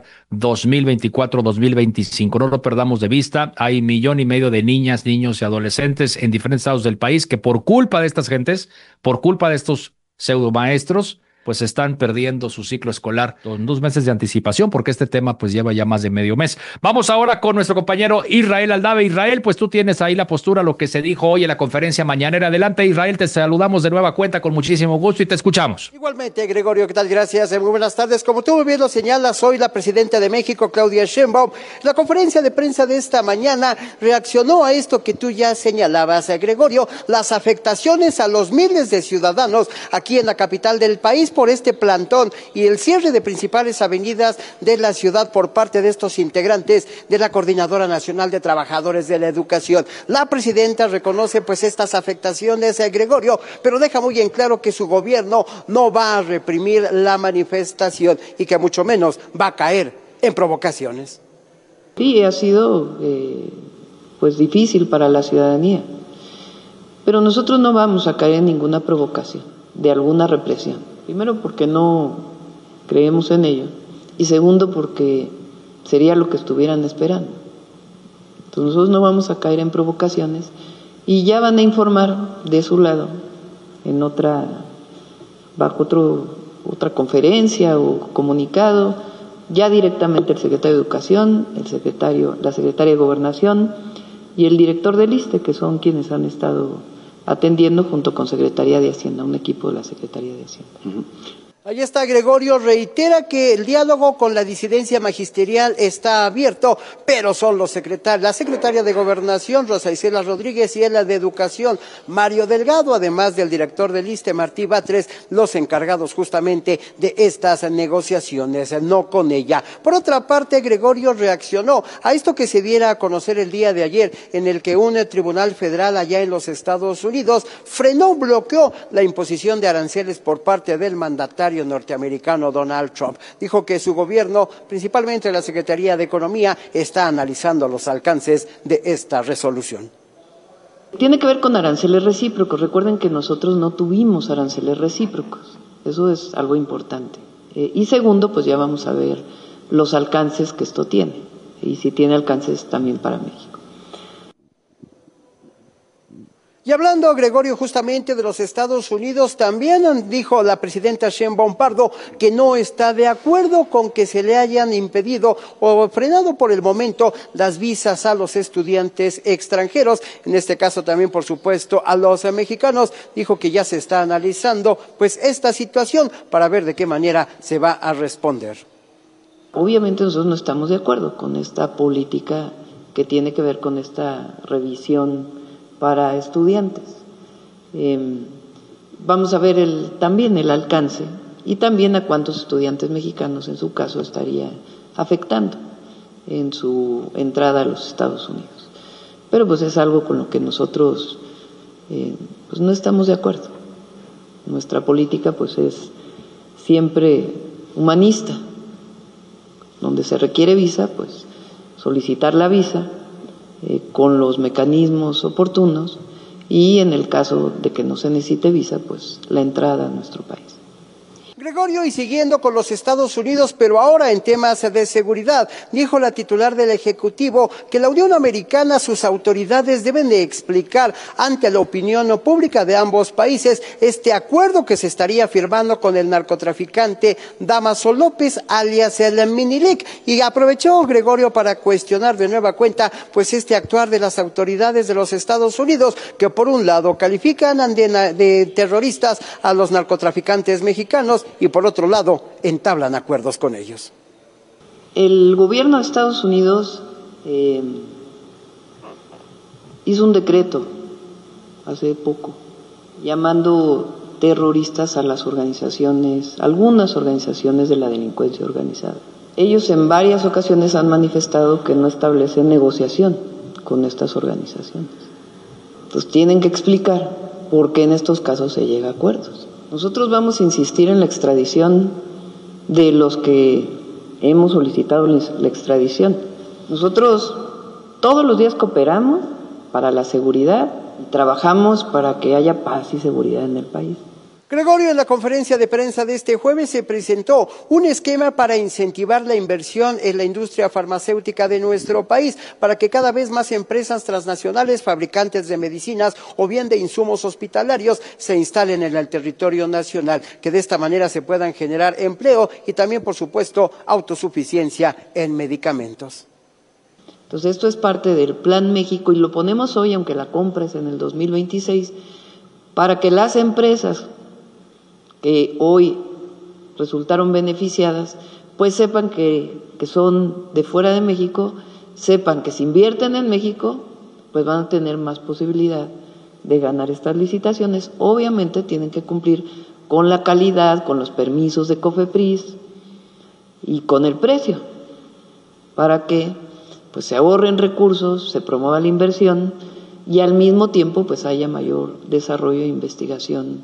2024-2025. No lo perdamos de vista. Hay 1,5 millones de niñas, niños y adolescentes en diferentes estados del país que por culpa de estas gentes, por culpa de estos pseudomaestros, pues están perdiendo su ciclo escolar con 2 meses de anticipación, porque este tema pues lleva ya más de medio mes. Vamos ahora con nuestro compañero Israel Aldave. Israel, pues tú tienes ahí la postura, lo que se dijo hoy en la conferencia mañanera. Adelante, Israel, te saludamos de nueva cuenta con muchísimo gusto y te escuchamos. Igualmente, Gregorio, ¿qué tal? Gracias, muy buenas tardes. Como tú muy bien lo señalas, hoy la presidenta de México, Claudia Sheinbaum, la conferencia de prensa de esta mañana reaccionó a esto que tú ya señalabas, Gregorio, las afectaciones a los miles de ciudadanos aquí en la capital del país por este plantón y el cierre de principales avenidas de la ciudad por parte de estos integrantes de la Coordinadora Nacional de Trabajadores de la Educación. La presidenta reconoce pues estas afectaciones, Gregorio, pero deja muy en claro que su gobierno no va a reprimir la manifestación y que mucho menos va a caer en provocaciones. Sí, ha sido pues difícil para la ciudadanía, pero nosotros no vamos a caer en ninguna provocación de alguna represión. Primero porque no creemos en ello y segundo porque sería lo que estuvieran esperando. Entonces nosotros no vamos a caer en provocaciones y ya van a informar de su lado en bajo otra conferencia o comunicado, ya directamente el secretario de Educación, la secretaria de Gobernación y el director del ISSSTE, que son quienes han estado atendiendo junto con Secretaría de Hacienda, un equipo de la Secretaría de Hacienda. Ahí está Gregorio, reitera que el diálogo con la disidencia magisterial está abierto, pero son la secretaria de Gobernación, Rosa Isela Rodríguez, y la de Educación, Mario Delgado, además del director del ISSSTE, Martí Batres, los encargados justamente de estas negociaciones, no con ella. Por otra parte, Gregorio reaccionó a esto que se diera a conocer el día de ayer, en el que un tribunal federal allá en los Estados Unidos bloqueó la imposición de aranceles por parte del mandatario norteamericano Donald Trump. Dijo que su gobierno, principalmente la Secretaría de Economía, está analizando los alcances de esta resolución. Tiene que ver con aranceles recíprocos. Recuerden que nosotros no tuvimos aranceles recíprocos. Eso es algo importante. Y segundo, pues ya vamos a ver los alcances que esto tiene y si tiene alcances también para México. Y hablando, Gregorio, justamente de los Estados Unidos, también dijo la presidenta Sheinbaum Pardo que no está de acuerdo con que se le hayan impedido o frenado por el momento las visas a los estudiantes extranjeros, en este caso también, por supuesto, a los mexicanos. Dijo que ya se está analizando pues esta situación para ver de qué manera se va a responder. Obviamente nosotros no estamos de acuerdo con esta política que tiene que ver con esta revisión para estudiantes. Vamos a ver también el alcance y también a cuántos estudiantes mexicanos en su caso estaría afectando en su entrada a los Estados Unidos. Pero pues es algo con lo que nosotros pues no estamos de acuerdo. Nuestra política pues es siempre humanista. Donde se requiere visa, pues solicitar la visa con los mecanismos oportunos y en el caso de que no se necesite visa, pues la entrada a nuestro país. Gregorio, y siguiendo con los Estados Unidos, pero ahora en temas de seguridad, dijo la titular del Ejecutivo que la Unión Americana, sus autoridades deben de explicar ante la opinión pública de ambos países este acuerdo que se estaría firmando con el narcotraficante Damaso López, alias el Minilic, y aprovechó Gregorio para cuestionar de nueva cuenta pues este actuar de las autoridades de los Estados Unidos, que por un lado califican de terroristas a los narcotraficantes mexicanos y por otro lado entablan acuerdos con ellos. El gobierno de Estados Unidos hizo un decreto hace poco llamando terroristas a algunas organizaciones de la delincuencia organizada. Ellos en varias ocasiones han manifestado que no establecen negociación con estas organizaciones. Entonces tienen que explicar por qué en estos casos se llega a acuerdos. Nosotros vamos a insistir en la extradición de los que hemos solicitado la extradición. Nosotros todos los días cooperamos para la seguridad y trabajamos para que haya paz y seguridad en el país. Gregorio, en la conferencia de prensa de este jueves se presentó un esquema para incentivar la inversión en la industria farmacéutica de nuestro país, para que cada vez más empresas transnacionales, fabricantes de medicinas o bien de insumos hospitalarios se instalen en el territorio nacional, que de esta manera se puedan generar empleo y también, por supuesto, autosuficiencia en medicamentos. Entonces esto es parte del Plan México y lo ponemos hoy, aunque la compra es en el 2026, para que las empresas que hoy resultaron beneficiadas, pues sepan que son de fuera de México, sepan que si invierten en México, pues van a tener más posibilidad de ganar estas licitaciones. Obviamente tienen que cumplir con la calidad, con los permisos de COFEPRIS y con el precio, para que pues se ahorren recursos, se promueva la inversión y al mismo tiempo pues haya mayor desarrollo e investigación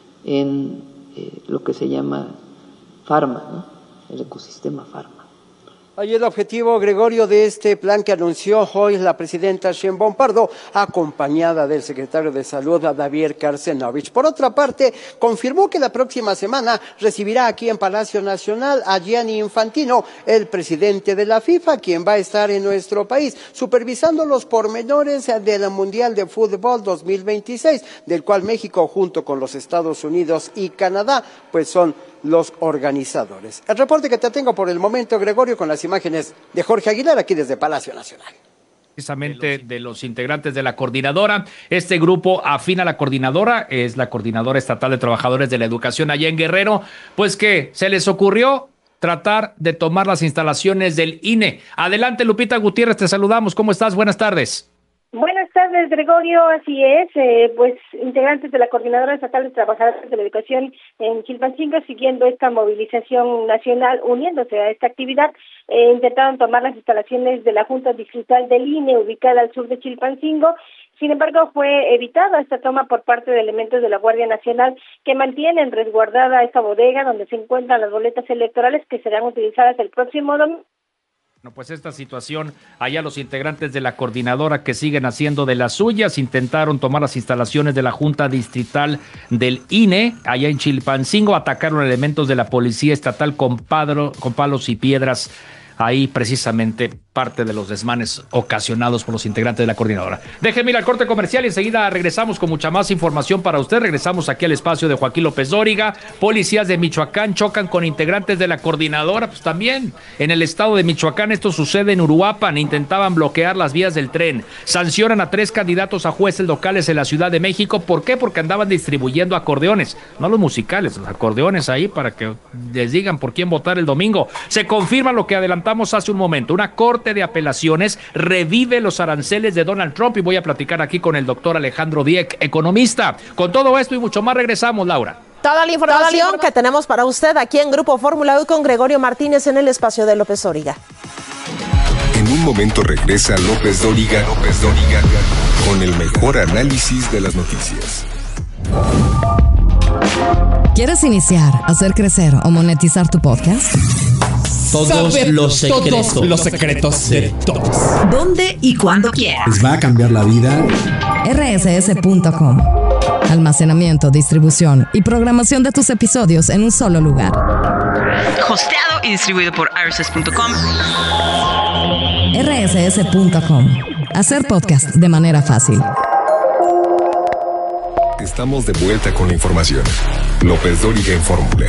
en lo que se llama farma, ¿no? El ecosistema farma. Ahí el objetivo, Gregorio, de este plan que anunció hoy la presidenta Sheinbaum Pardo, acompañada del secretario de Salud, Javier Cárcenovich. Por otra parte, confirmó que la próxima semana recibirá aquí en Palacio Nacional a Gianni Infantino, el presidente de la FIFA, quien va a estar en nuestro país, supervisando los pormenores del Mundial de Fútbol 2026, del cual México, junto con los Estados Unidos y Canadá, pues son los organizadores. El reporte que te tengo por el momento, Gregorio, con las imágenes de Jorge Aguilar, aquí desde Palacio Nacional. Precisamente de los integrantes de la coordinadora. Este grupo afín a la coordinadora, es la Coordinadora Estatal de Trabajadores de la Educación allá en Guerrero, pues que se les ocurrió tratar de tomar las instalaciones del INE. Adelante, Lupita Gutiérrez, te saludamos. ¿Cómo estás? Buenas tardes. Buenas tardes, Gregorio. Así es, pues integrantes de la Coordinadora Estatal de Trabajadores de la Educación en Chilpancingo, siguiendo esta movilización nacional, uniéndose a esta actividad, intentaron tomar las instalaciones de la Junta Distrital del INE, ubicada al sur de Chilpancingo. Sin embargo, fue evitada esta toma por parte de elementos de la Guardia Nacional que mantienen resguardada esta bodega donde se encuentran las boletas electorales que serán utilizadas el próximo domingo. Bueno, pues esta situación, allá los integrantes de la coordinadora que siguen haciendo de las suyas, intentaron tomar las instalaciones de la Junta Distrital del INE, allá en Chilpancingo, atacaron elementos de la Policía Estatal con palos y piedras, ahí precisamente parte de los desmanes ocasionados por los integrantes de la coordinadora. Déjeme ir al corte comercial y enseguida regresamos con mucha más información para usted. Regresamos aquí al espacio de Joaquín López Dóriga. Policías de Michoacán chocan con integrantes de la coordinadora, pues también en el estado de Michoacán. Esto sucede en Uruapan, intentaban bloquear las vías del tren. Sancionan a 3 candidatos a jueces locales en la Ciudad de México. ¿Por qué? Porque andaban distribuyendo acordeones, no los musicales, los acordeones ahí para que les digan por quién votar el domingo. Se confirma lo que adelantamos hace un momento. Una corte de apelaciones revive los aranceles de Donald Trump y voy a platicar aquí con el doctor Alejandro Dieck, economista. Con todo esto y mucho más regresamos, Laura. Toda la información que tenemos para usted aquí en Grupo Fórmula hoy con Gregorio Martínez en el espacio de López Dóriga. En un momento regresa López Dóriga con el mejor análisis de las noticias. ¿Quieres iniciar, hacer crecer o monetizar tu podcast? Todos los secretos de todos. ¿Dónde y cuándo quieras? Les va a cambiar la vida. rss.com. Almacenamiento, distribución y programación de tus episodios en un solo lugar. Hosteado y distribuido por rss.com. rss.com. Hacer podcast de manera fácil. Estamos de vuelta con la información. López Dóriga en Fórmula.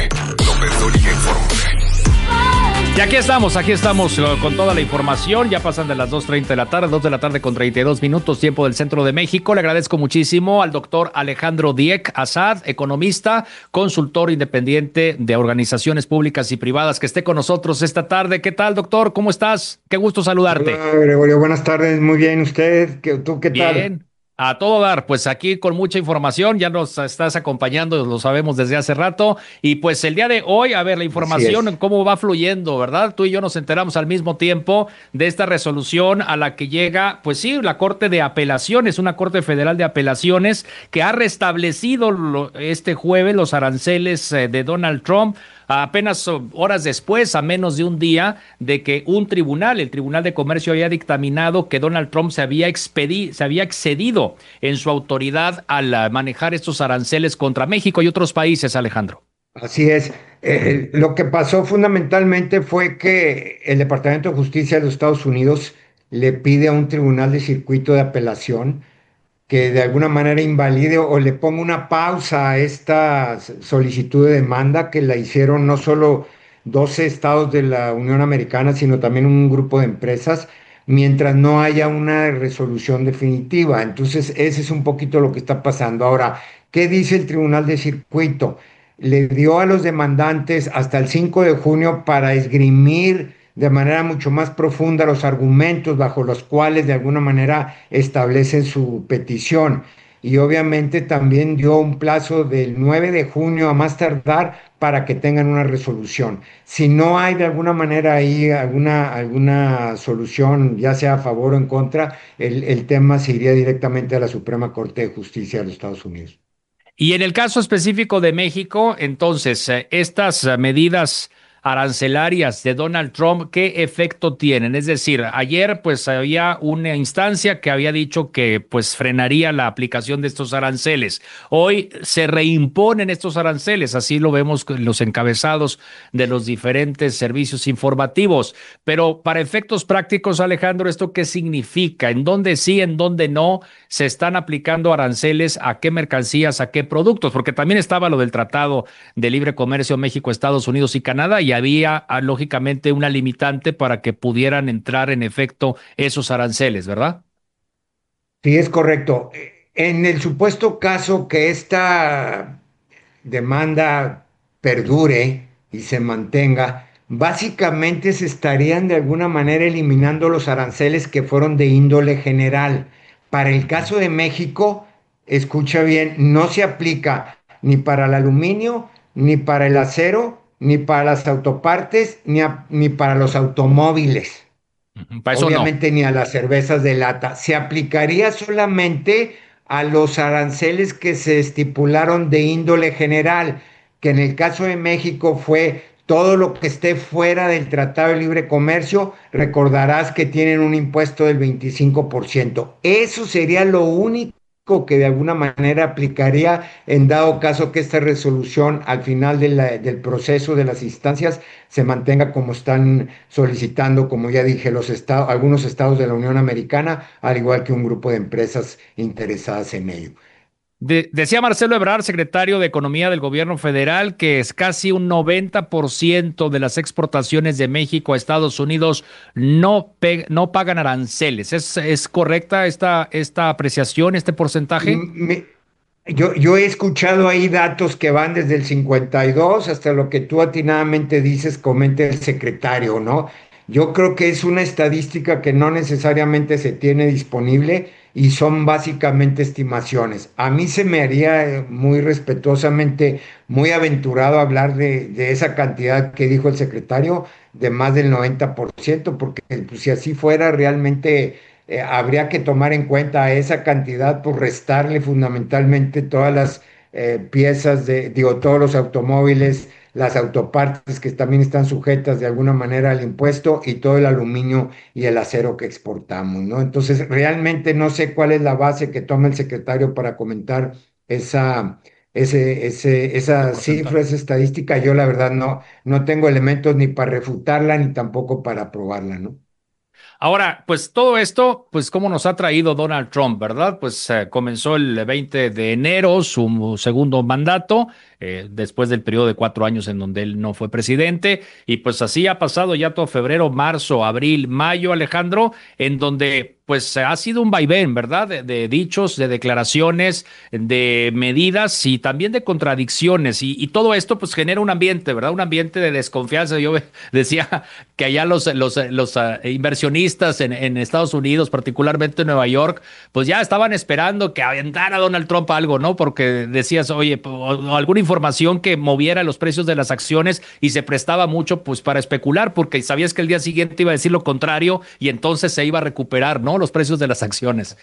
Y aquí estamos con toda la información. Ya pasan de las 2:30 de la tarde, 2 de la tarde con 32 minutos, tiempo del centro de México. Le agradezco muchísimo al doctor Alejandro Dieck Azad, economista, consultor independiente de organizaciones públicas y privadas, que esté con nosotros esta tarde. ¿Qué tal, doctor? ¿Cómo estás? Qué gusto saludarte. Hola, Gregorio. Buenas tardes. Muy bien. ¿Usted? ¿Tú qué tal? Bien. A todo dar, pues aquí con mucha información, ya nos estás acompañando, lo sabemos desde hace rato, y pues el día de hoy, a ver, la información, cómo va fluyendo, ¿verdad? Tú y yo nos enteramos al mismo tiempo de esta resolución a la que llega, pues sí, la Corte de Apelaciones, una Corte Federal de Apelaciones que ha restablecido este jueves los aranceles de Donald Trump, apenas horas después, a menos de un día, de que el Tribunal de Comercio había dictaminado que Donald Trump se había excedido en su autoridad al manejar estos aranceles contra México y otros países, Alejandro. Así es. Lo que pasó fundamentalmente fue que el Departamento de Justicia de los Estados Unidos le pide a un tribunal de circuito de apelación que de alguna manera invalide o le ponga una pausa a esta solicitud de demanda que la hicieron no solo 12 estados de la Unión Americana, sino también un grupo de empresas, mientras no haya una resolución definitiva. Entonces, ese es un poquito lo que está pasando. Ahora, ¿qué dice el Tribunal de Circuito? Le dio a los demandantes hasta el 5 de junio para esgrimir de manera mucho más profunda los argumentos bajo los cuales de alguna manera establecen su petición. y obviamente también dio un plazo del 9 de junio a más tardar para que tengan una resolución. Si no hay de alguna manera ahí alguna solución, ya sea a favor o en contra, el tema se iría directamente a la Suprema Corte de Justicia de los Estados Unidos. Y en el caso específico de México, entonces, estas medidas arancelarias de Donald Trump, ¿qué efecto tienen? Es decir, ayer pues había una instancia que había dicho que pues frenaría la aplicación de estos aranceles. Hoy se reimponen estos aranceles, así lo vemos en los encabezados de los diferentes servicios informativos. Pero para efectos prácticos, Alejandro, ¿esto qué significa? ¿En dónde sí, en dónde no se están aplicando aranceles? ¿A qué mercancías, a qué productos? Porque también estaba lo del Tratado de Libre Comercio México, Estados Unidos y Canadá, y había lógicamente una limitante para que pudieran entrar en efecto esos aranceles, ¿verdad? Sí, es correcto. En el supuesto caso que esta demanda perdure y se mantenga, básicamente se estarían de alguna manera eliminando los aranceles que fueron de índole general. Para el caso de México, escucha bien, no se aplica ni para el aluminio, ni para el acero, ni para las autopartes, ni para los automóviles. Para eso Obviamente ni a las cervezas de lata. Se aplicaría solamente a los aranceles que se estipularon de índole general, que en el caso de México fue todo lo que esté fuera del Tratado de Libre Comercio. Recordarás que tienen un impuesto del 25%. Eso sería lo único que de alguna manera aplicaría en dado caso que esta resolución al final del proceso de las instancias se mantenga como están solicitando, como ya dije, algunos estados de la Unión Americana, al igual que un grupo de empresas interesadas en ello. Decía Marcelo Ebrard, secretario de Economía del Gobierno Federal, que es casi un 90% de las exportaciones de México a Estados Unidos no pagan aranceles. ¿Es correcta esta apreciación, este porcentaje? Yo he escuchado ahí datos que van desde el 52 hasta lo que tú atinadamente dices, comenta el secretario, ¿no? Yo creo que es una estadística que no necesariamente se tiene disponible y son básicamente estimaciones. A mí se me haría muy respetuosamente, muy aventurado hablar de esa cantidad que dijo el secretario, de más del 90%, porque pues, si así fuera realmente habría que tomar en cuenta a esa cantidad, pues restarle fundamentalmente todas las piezas todos los automóviles, las autopartes que también están sujetas de alguna manera al impuesto y todo el aluminio y el acero que exportamos, ¿no? Entonces, realmente no sé cuál es la base que toma el secretario para comentar esa cifra, esa estadística. Yo la verdad no tengo elementos ni para refutarla ni tampoco para aprobarla, ¿no? Ahora, pues todo esto, pues cómo nos ha traído Donald Trump, ¿verdad? Pues comenzó el 20 de enero su segundo mandato, después del periodo de 4 años en donde él no fue presidente, y pues así ha pasado ya todo febrero, marzo, abril, mayo, Alejandro, en donde pues ha sido un vaivén, ¿verdad? De dichos, de declaraciones, de medidas y también de contradicciones. Y todo esto pues genera un ambiente, ¿verdad? Un ambiente de desconfianza. Yo decía que allá los inversionistas en Estados Unidos, particularmente en Nueva York, pues ya estaban esperando que aventara Donald Trump algo, ¿no? Porque decías, oye, alguna información que moviera los precios de las acciones y se prestaba mucho pues para especular, porque sabías que el día siguiente iba a decir lo contrario y entonces se iba a recuperar, ¿no? Los precios de las acciones.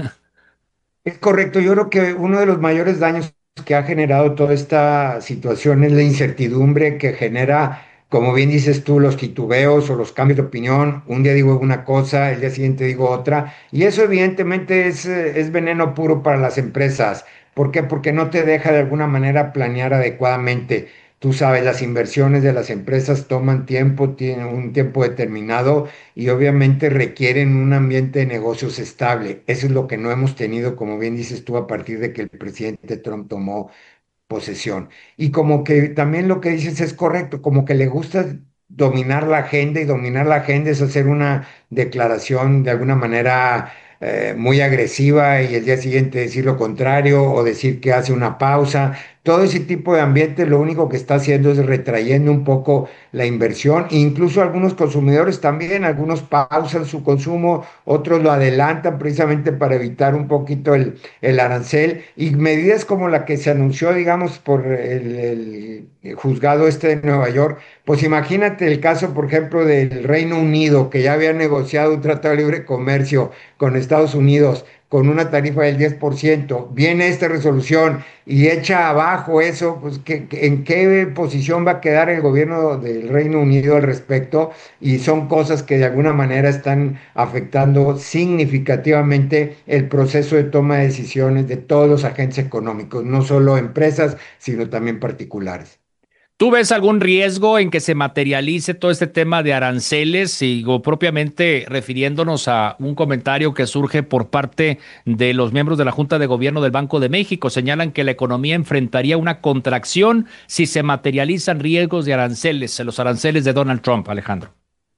Es correcto, yo creo que uno de los mayores daños que ha generado toda esta situación es la incertidumbre que genera, como bien dices tú, los titubeos o los cambios de opinión. Un día digo una cosa, el día siguiente digo otra, y eso evidentemente es veneno puro para las empresas. ¿Por qué? Porque no te deja de alguna manera planear adecuadamente. Tú sabes, las inversiones de las empresas toman tiempo, tienen un tiempo determinado y obviamente requieren un ambiente de negocios estable. Eso es lo que no hemos tenido, como bien dices tú, a partir de que el presidente Trump tomó posesión. Y como que también lo que dices es correcto, como que le gusta dominar la agenda, y dominar la agenda es hacer una declaración de alguna manera muy agresiva y el día siguiente decir lo contrario o decir que hace una pausa. todo ese tipo de ambiente lo único que está haciendo es retrayendo un poco la inversión, e incluso algunos consumidores también, algunos pausan su consumo, otros lo adelantan precisamente para evitar un poquito el arancel, y medidas como la que se anunció, digamos, por el juzgado de Nueva York, pues imagínate el caso, por ejemplo, del Reino Unido, que ya había negociado un tratado de libre comercio con Estados Unidos, con una tarifa del 10%, viene esta resolución y echa abajo eso, pues ¿en qué posición va a quedar el gobierno del Reino Unido al respecto? Y son cosas que de alguna manera están afectando significativamente el proceso de toma de decisiones de todos los agentes económicos, no solo empresas, sino también particulares. ¿Tú ves algún riesgo en que se materialice todo este tema de aranceles? O propiamente refiriéndonos a un comentario que surge por parte de los miembros de la Junta de Gobierno del Banco de México. Señalan que la economía enfrentaría una contracción si se materializan riesgos de aranceles, los aranceles de Donald Trump, Alejandro.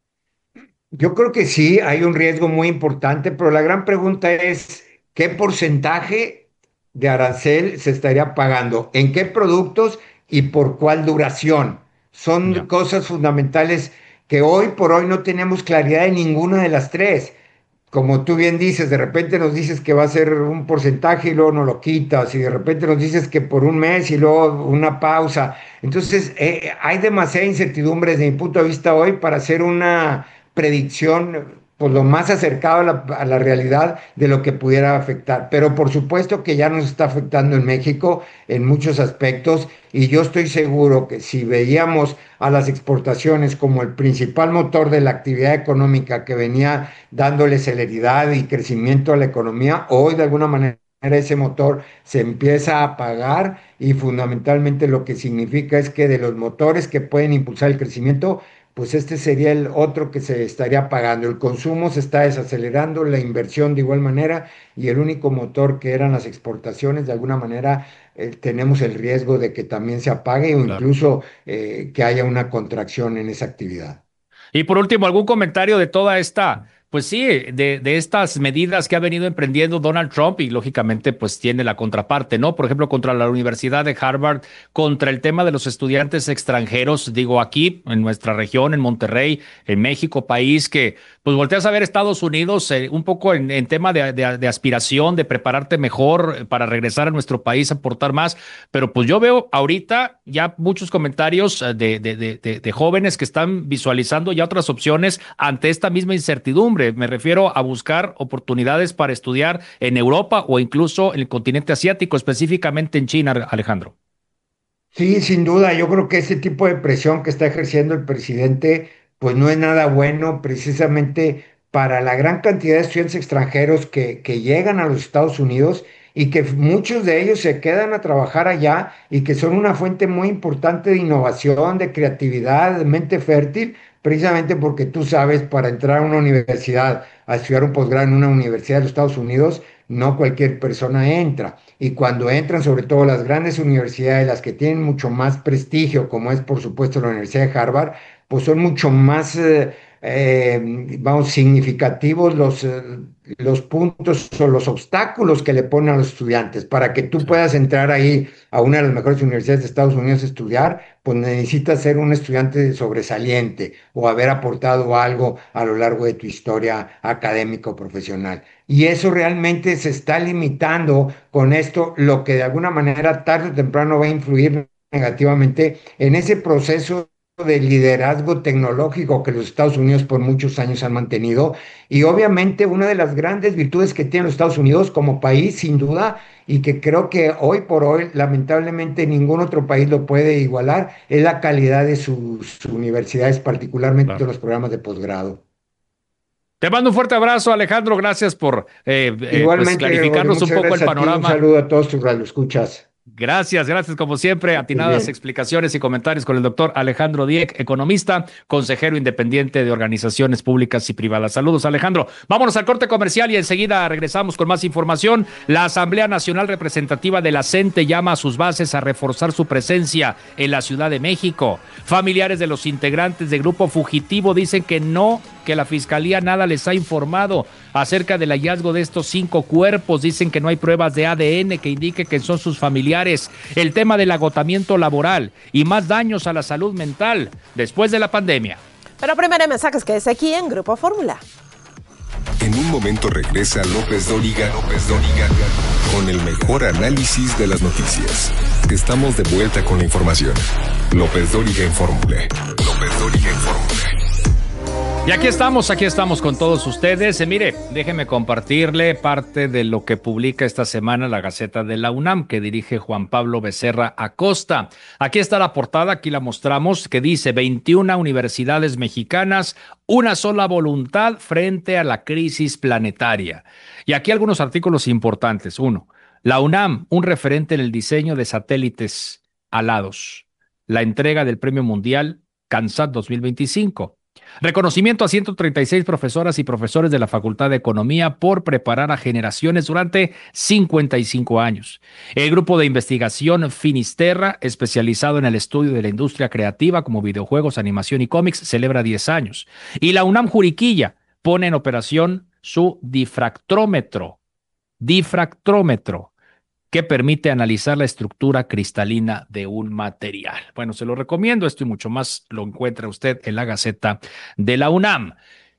Yo creo que sí, hay un riesgo muy importante, pero la gran pregunta es, ¿qué porcentaje de arancel se estaría pagando? ¿En qué productos? ¿Y por cuál duración? Son cosas fundamentales que hoy por hoy no tenemos claridad de ninguna de las tres. Como tú bien dices, de repente nos dices que va a ser un porcentaje y luego nos lo quitas, y de repente nos dices que por un mes y luego una pausa. Entonces, hay demasiada incertidumbre desde mi punto de vista hoy para hacer una predicción pues lo más acercado a la realidad de lo que pudiera afectar. Pero por supuesto que ya nos está afectando en México en muchos aspectos, y yo estoy seguro que si veíamos a las exportaciones como el principal motor de la actividad económica que venía dándole celeridad y crecimiento a la economía, hoy de alguna manera ese motor se empieza a apagar, y fundamentalmente lo que significa es que de los motores que pueden impulsar el crecimiento, pues este sería el otro que se estaría apagando. El consumo se está desacelerando, la inversión de igual manera, y el único motor que eran las exportaciones, de alguna manera tenemos el riesgo de que también se apague, o incluso que haya una contracción en esa actividad. Y por último, ¿algún comentario de toda esta, pues sí, de estas medidas que ha venido emprendiendo Donald Trump? Y lógicamente pues tiene la contraparte, ¿no? Por ejemplo, contra la Universidad de Harvard, contra el tema de los estudiantes extranjeros, digo aquí en nuestra región, en Monterrey, en México, país que pues volteas a ver Estados Unidos un poco en tema de aspiración, de prepararte mejor para regresar a nuestro país, aportar más. Pero pues yo veo ahorita ya muchos comentarios de jóvenes que están visualizando ya otras opciones ante esta misma incertidumbre. Me refiero a buscar oportunidades para estudiar en Europa o incluso en el continente asiático, específicamente en China, Alejandro. Sí, sin duda, yo creo que ese tipo de presión que está ejerciendo el presidente, pues no es nada bueno precisamente para la gran cantidad de estudiantes extranjeros que llegan a los Estados Unidos, y que muchos de ellos se quedan a trabajar allá, y que son una fuente muy importante de innovación, de creatividad, de mente fértil, precisamente porque tú sabes, para entrar a una universidad, a estudiar un posgrado en una universidad de los Estados Unidos, no cualquier persona entra. Y cuando entran, sobre todo las grandes universidades, las que tienen mucho más prestigio, como es por supuesto la Universidad de Harvard, pues son mucho más, significativos los puntos o los obstáculos que le ponen a los estudiantes. Para que tú puedas entrar ahí a una de las mejores universidades de Estados Unidos a estudiar, pues necesitas ser un estudiante sobresaliente o haber aportado algo a lo largo de tu historia académica o profesional. Y eso realmente se está limitando con esto, lo que de alguna manera tarde o temprano va a influir negativamente en ese proceso de liderazgo tecnológico que los Estados Unidos por muchos años han mantenido. Y obviamente una de las grandes virtudes que tienen los Estados Unidos como país, sin duda, y que creo que hoy por hoy lamentablemente ningún otro país lo puede igualar, es la calidad de sus universidades, particularmente de los programas de posgrado. Te mando un fuerte abrazo, Alejandro. Gracias por igualmente, clarificarnos un poco el panorama. Un saludo a todos tus radioescuchas. Gracias como siempre. Atinadas explicaciones y comentarios con el doctor Alejandro Dieck, economista, consejero independiente de organizaciones públicas y privadas. Saludos, Alejandro. Vámonos al corte comercial y enseguida regresamos con más información. La Asamblea Nacional Representativa de la CENTE llama a sus bases a reforzar su presencia en la Ciudad de México. Familiares de los integrantes del grupo fugitivo dicen que que la fiscalía nada les ha informado acerca del hallazgo de estos 5 cuerpos. Dicen que no hay pruebas de ADN que indique que son sus familiares. El tema del agotamiento laboral y más daños a la salud mental después de la pandemia. Pero primero mensajes que es aquí en Grupo Fórmula. En un momento regresa López Dóriga con el mejor análisis de las noticias. Estamos de vuelta con la información. López Dóriga en Fórmula. Y aquí estamos con todos ustedes. Mire, déjeme compartirle parte de lo que publica esta semana la Gaceta de la UNAM, que dirige Juan Pablo Becerra Acosta. Aquí está la portada, aquí la mostramos, que dice 21 universidades mexicanas, una sola voluntad frente a la crisis planetaria. Y aquí algunos artículos importantes. 1. La UNAM, un referente en el diseño de satélites alados. La entrega del Premio Mundial CANSAT 2025. Reconocimiento a 136 profesoras y profesores de la Facultad de Economía por preparar a generaciones durante 55 años. El grupo de investigación Finisterra, especializado en el estudio de la industria creativa como videojuegos, animación y cómics, celebra 10 años. Y la UNAM Juriquilla pone en operación su difractrómetro, que permite analizar la estructura cristalina de un material. Bueno, se lo recomiendo, esto y mucho más lo encuentra usted en la Gaceta de la UNAM.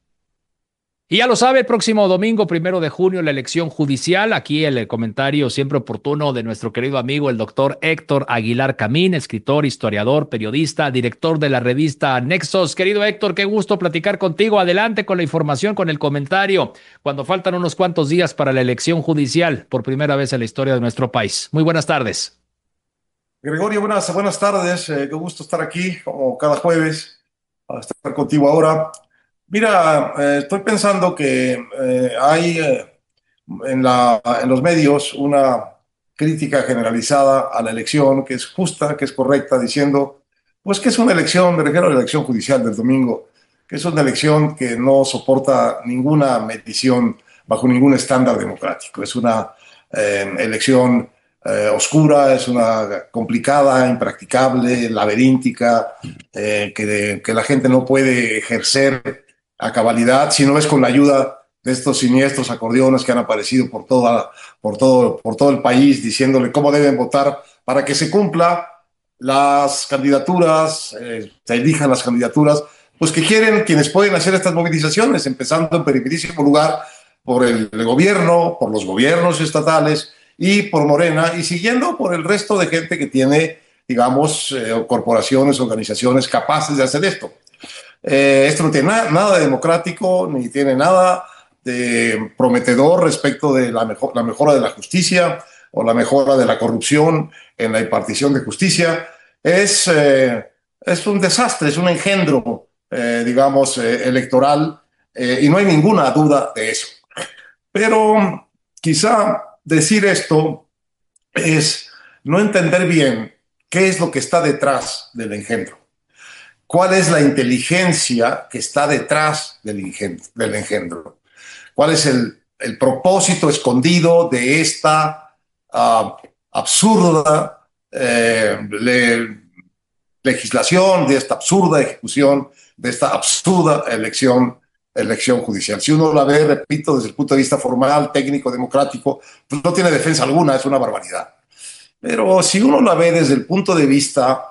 Y ya lo sabe, el próximo domingo, 1 de junio, la elección judicial. Aquí el comentario siempre oportuno de nuestro querido amigo, el doctor Héctor Aguilar Camín, escritor, historiador, periodista, director de la revista Nexos. Querido Héctor, qué gusto platicar contigo. Adelante con la información, con el comentario, cuando faltan unos cuantos días para la elección judicial, por primera vez en la historia de nuestro país. Muy buenas tardes. Gregorio, buenas tardes. Qué gusto estar aquí, como cada jueves, para estar contigo ahora. Mira, estoy pensando que hay en los medios una crítica generalizada a la elección que es justa, que es correcta, diciendo pues que es una elección, me refiero a la elección judicial del domingo, que es una elección que no soporta ninguna medición bajo ningún estándar democrático. Es una elección oscura, es una complicada, impracticable, laberíntica, que la gente no puede ejercer a cabalidad, si no es con la ayuda de estos siniestros acordeones que han aparecido por todo el país, diciéndole cómo deben votar para que se cumpla las candidaturas, se elijan las candidaturas, pues que quieren quienes pueden hacer estas movilizaciones, empezando en primerísimo lugar por el gobierno, por los gobiernos estatales y por Morena, y siguiendo por el resto de gente que tiene, digamos, corporaciones, organizaciones capaces de hacer esto. Esto no tiene nada de democrático, ni tiene nada de prometedor respecto de la mejora de la justicia o la mejora de la corrupción en la impartición de justicia. Es un desastre, es un engendro, digamos, electoral, y no hay ninguna duda de eso. Pero quizá decir esto es no entender bien qué es lo que está detrás del engendro. ¿Cuál es la inteligencia que está detrás del engendro? ¿Cuál es el propósito escondido de esta absurda legislación, de esta absurda ejecución, de esta absurda elección judicial? Si uno la ve, repito, desde el punto de vista formal, técnico, democrático, pues no tiene defensa alguna, es una barbaridad. Pero si uno la ve desde el punto de vista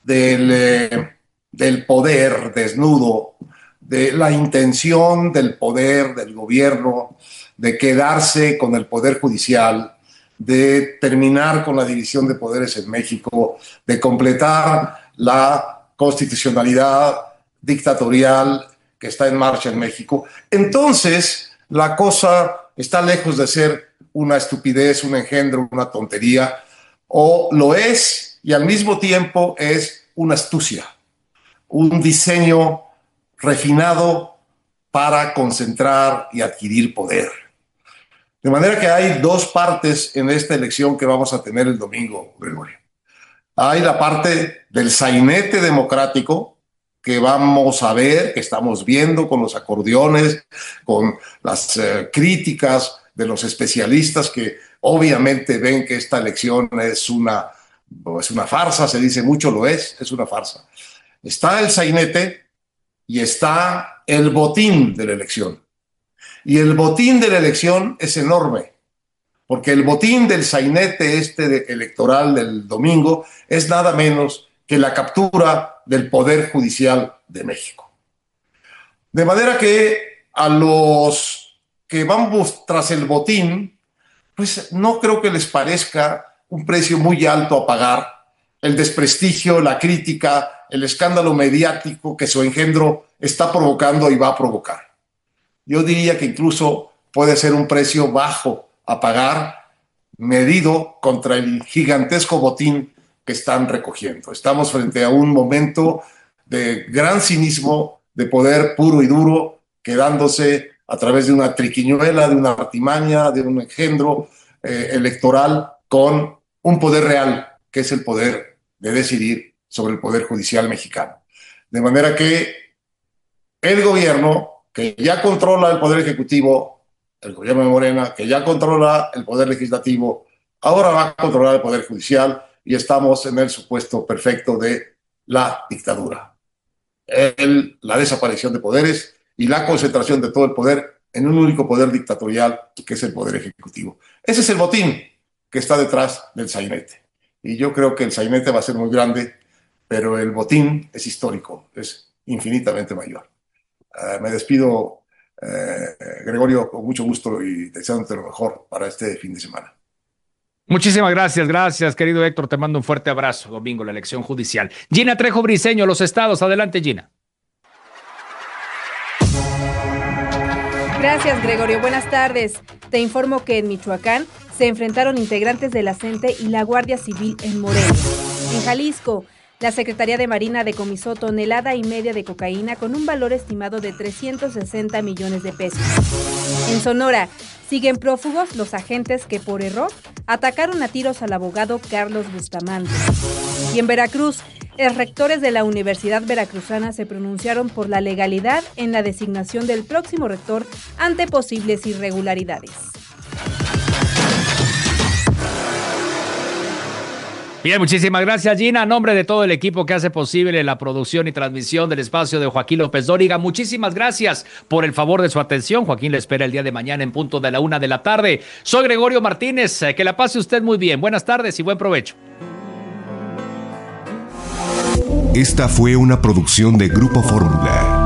del poder desnudo, de la intención del poder del gobierno de quedarse con el poder judicial, de terminar con la división de poderes en México, de completar la constitucionalidad dictatorial que está en marcha en México, entonces la cosa está lejos de ser una estupidez, un engendro, una tontería, o lo es y al mismo tiempo es una astucia, un diseño refinado para concentrar y adquirir poder. De manera que hay dos partes en esta elección que vamos a tener el domingo, Gregorio. Hay la parte del sainete democrático que vamos a ver, que estamos viendo con los acordeones, con las críticas de los especialistas que obviamente ven que esta elección es una farsa, se dice mucho, lo es una farsa. Está el sainete y está el botín de la elección. Y el botín de la elección es enorme, porque el botín del sainete electoral del domingo es nada menos que la captura del Poder Judicial de México. De manera que a los que vamos tras el botín, pues no creo que les parezca un precio muy alto a pagar el desprestigio, la crítica, el escándalo mediático que su engendro está provocando y va a provocar. Yo diría que incluso puede ser un precio bajo a pagar, medido contra el gigantesco botín que están recogiendo. Estamos frente a un momento de gran cinismo, de poder puro y duro, quedándose a través de una triquiñuela, de una artimaña, de un engendro electoral con un poder real, que es el poder de decidir sobre el Poder Judicial mexicano. De manera que el gobierno, que ya controla el Poder Ejecutivo, el gobierno de Morena, que ya controla el Poder Legislativo, ahora va a controlar el Poder Judicial y estamos en el supuesto perfecto de la dictadura. La desaparición de poderes y la concentración de todo el poder en un único poder dictatorial, que es el Poder Ejecutivo. Ese es el botín que está detrás del sainete. Y yo creo que el sainete va a ser muy grande, pero el botín es histórico, es infinitamente mayor. Me despido, Gregorio, con mucho gusto y deseándote lo mejor para este fin de semana. Muchísimas gracias, querido Héctor. Te mando un fuerte abrazo. Domingo, la elección judicial. Gina Trejo Briceño, los estados. Adelante, Gina. Gracias, Gregorio. Buenas tardes. Te informo que en Michoacán se enfrentaron integrantes de la CENTE y la Guardia Civil en Morelia. En Jalisco, la Secretaría de Marina decomisó 1,5 toneladas de cocaína con un valor estimado de 360 millones de pesos. En Sonora, siguen prófugos los agentes que por error atacaron a tiros al abogado Carlos Bustamante. Y en Veracruz, rectores de la Universidad Veracruzana se pronunciaron por la legalidad en la designación del próximo rector ante posibles irregularidades. Bien, muchísimas gracias, Gina. A nombre de todo el equipo que hace posible la producción y transmisión del espacio de Joaquín López Dóriga, muchísimas gracias por el favor de su atención. Joaquín le espera el día de mañana en punto de la 1 de la tarde. Soy Gregorio Martínez. Que la pase usted muy bien. Buenas tardes y buen provecho. Esta fue una producción de Grupo Fórmula.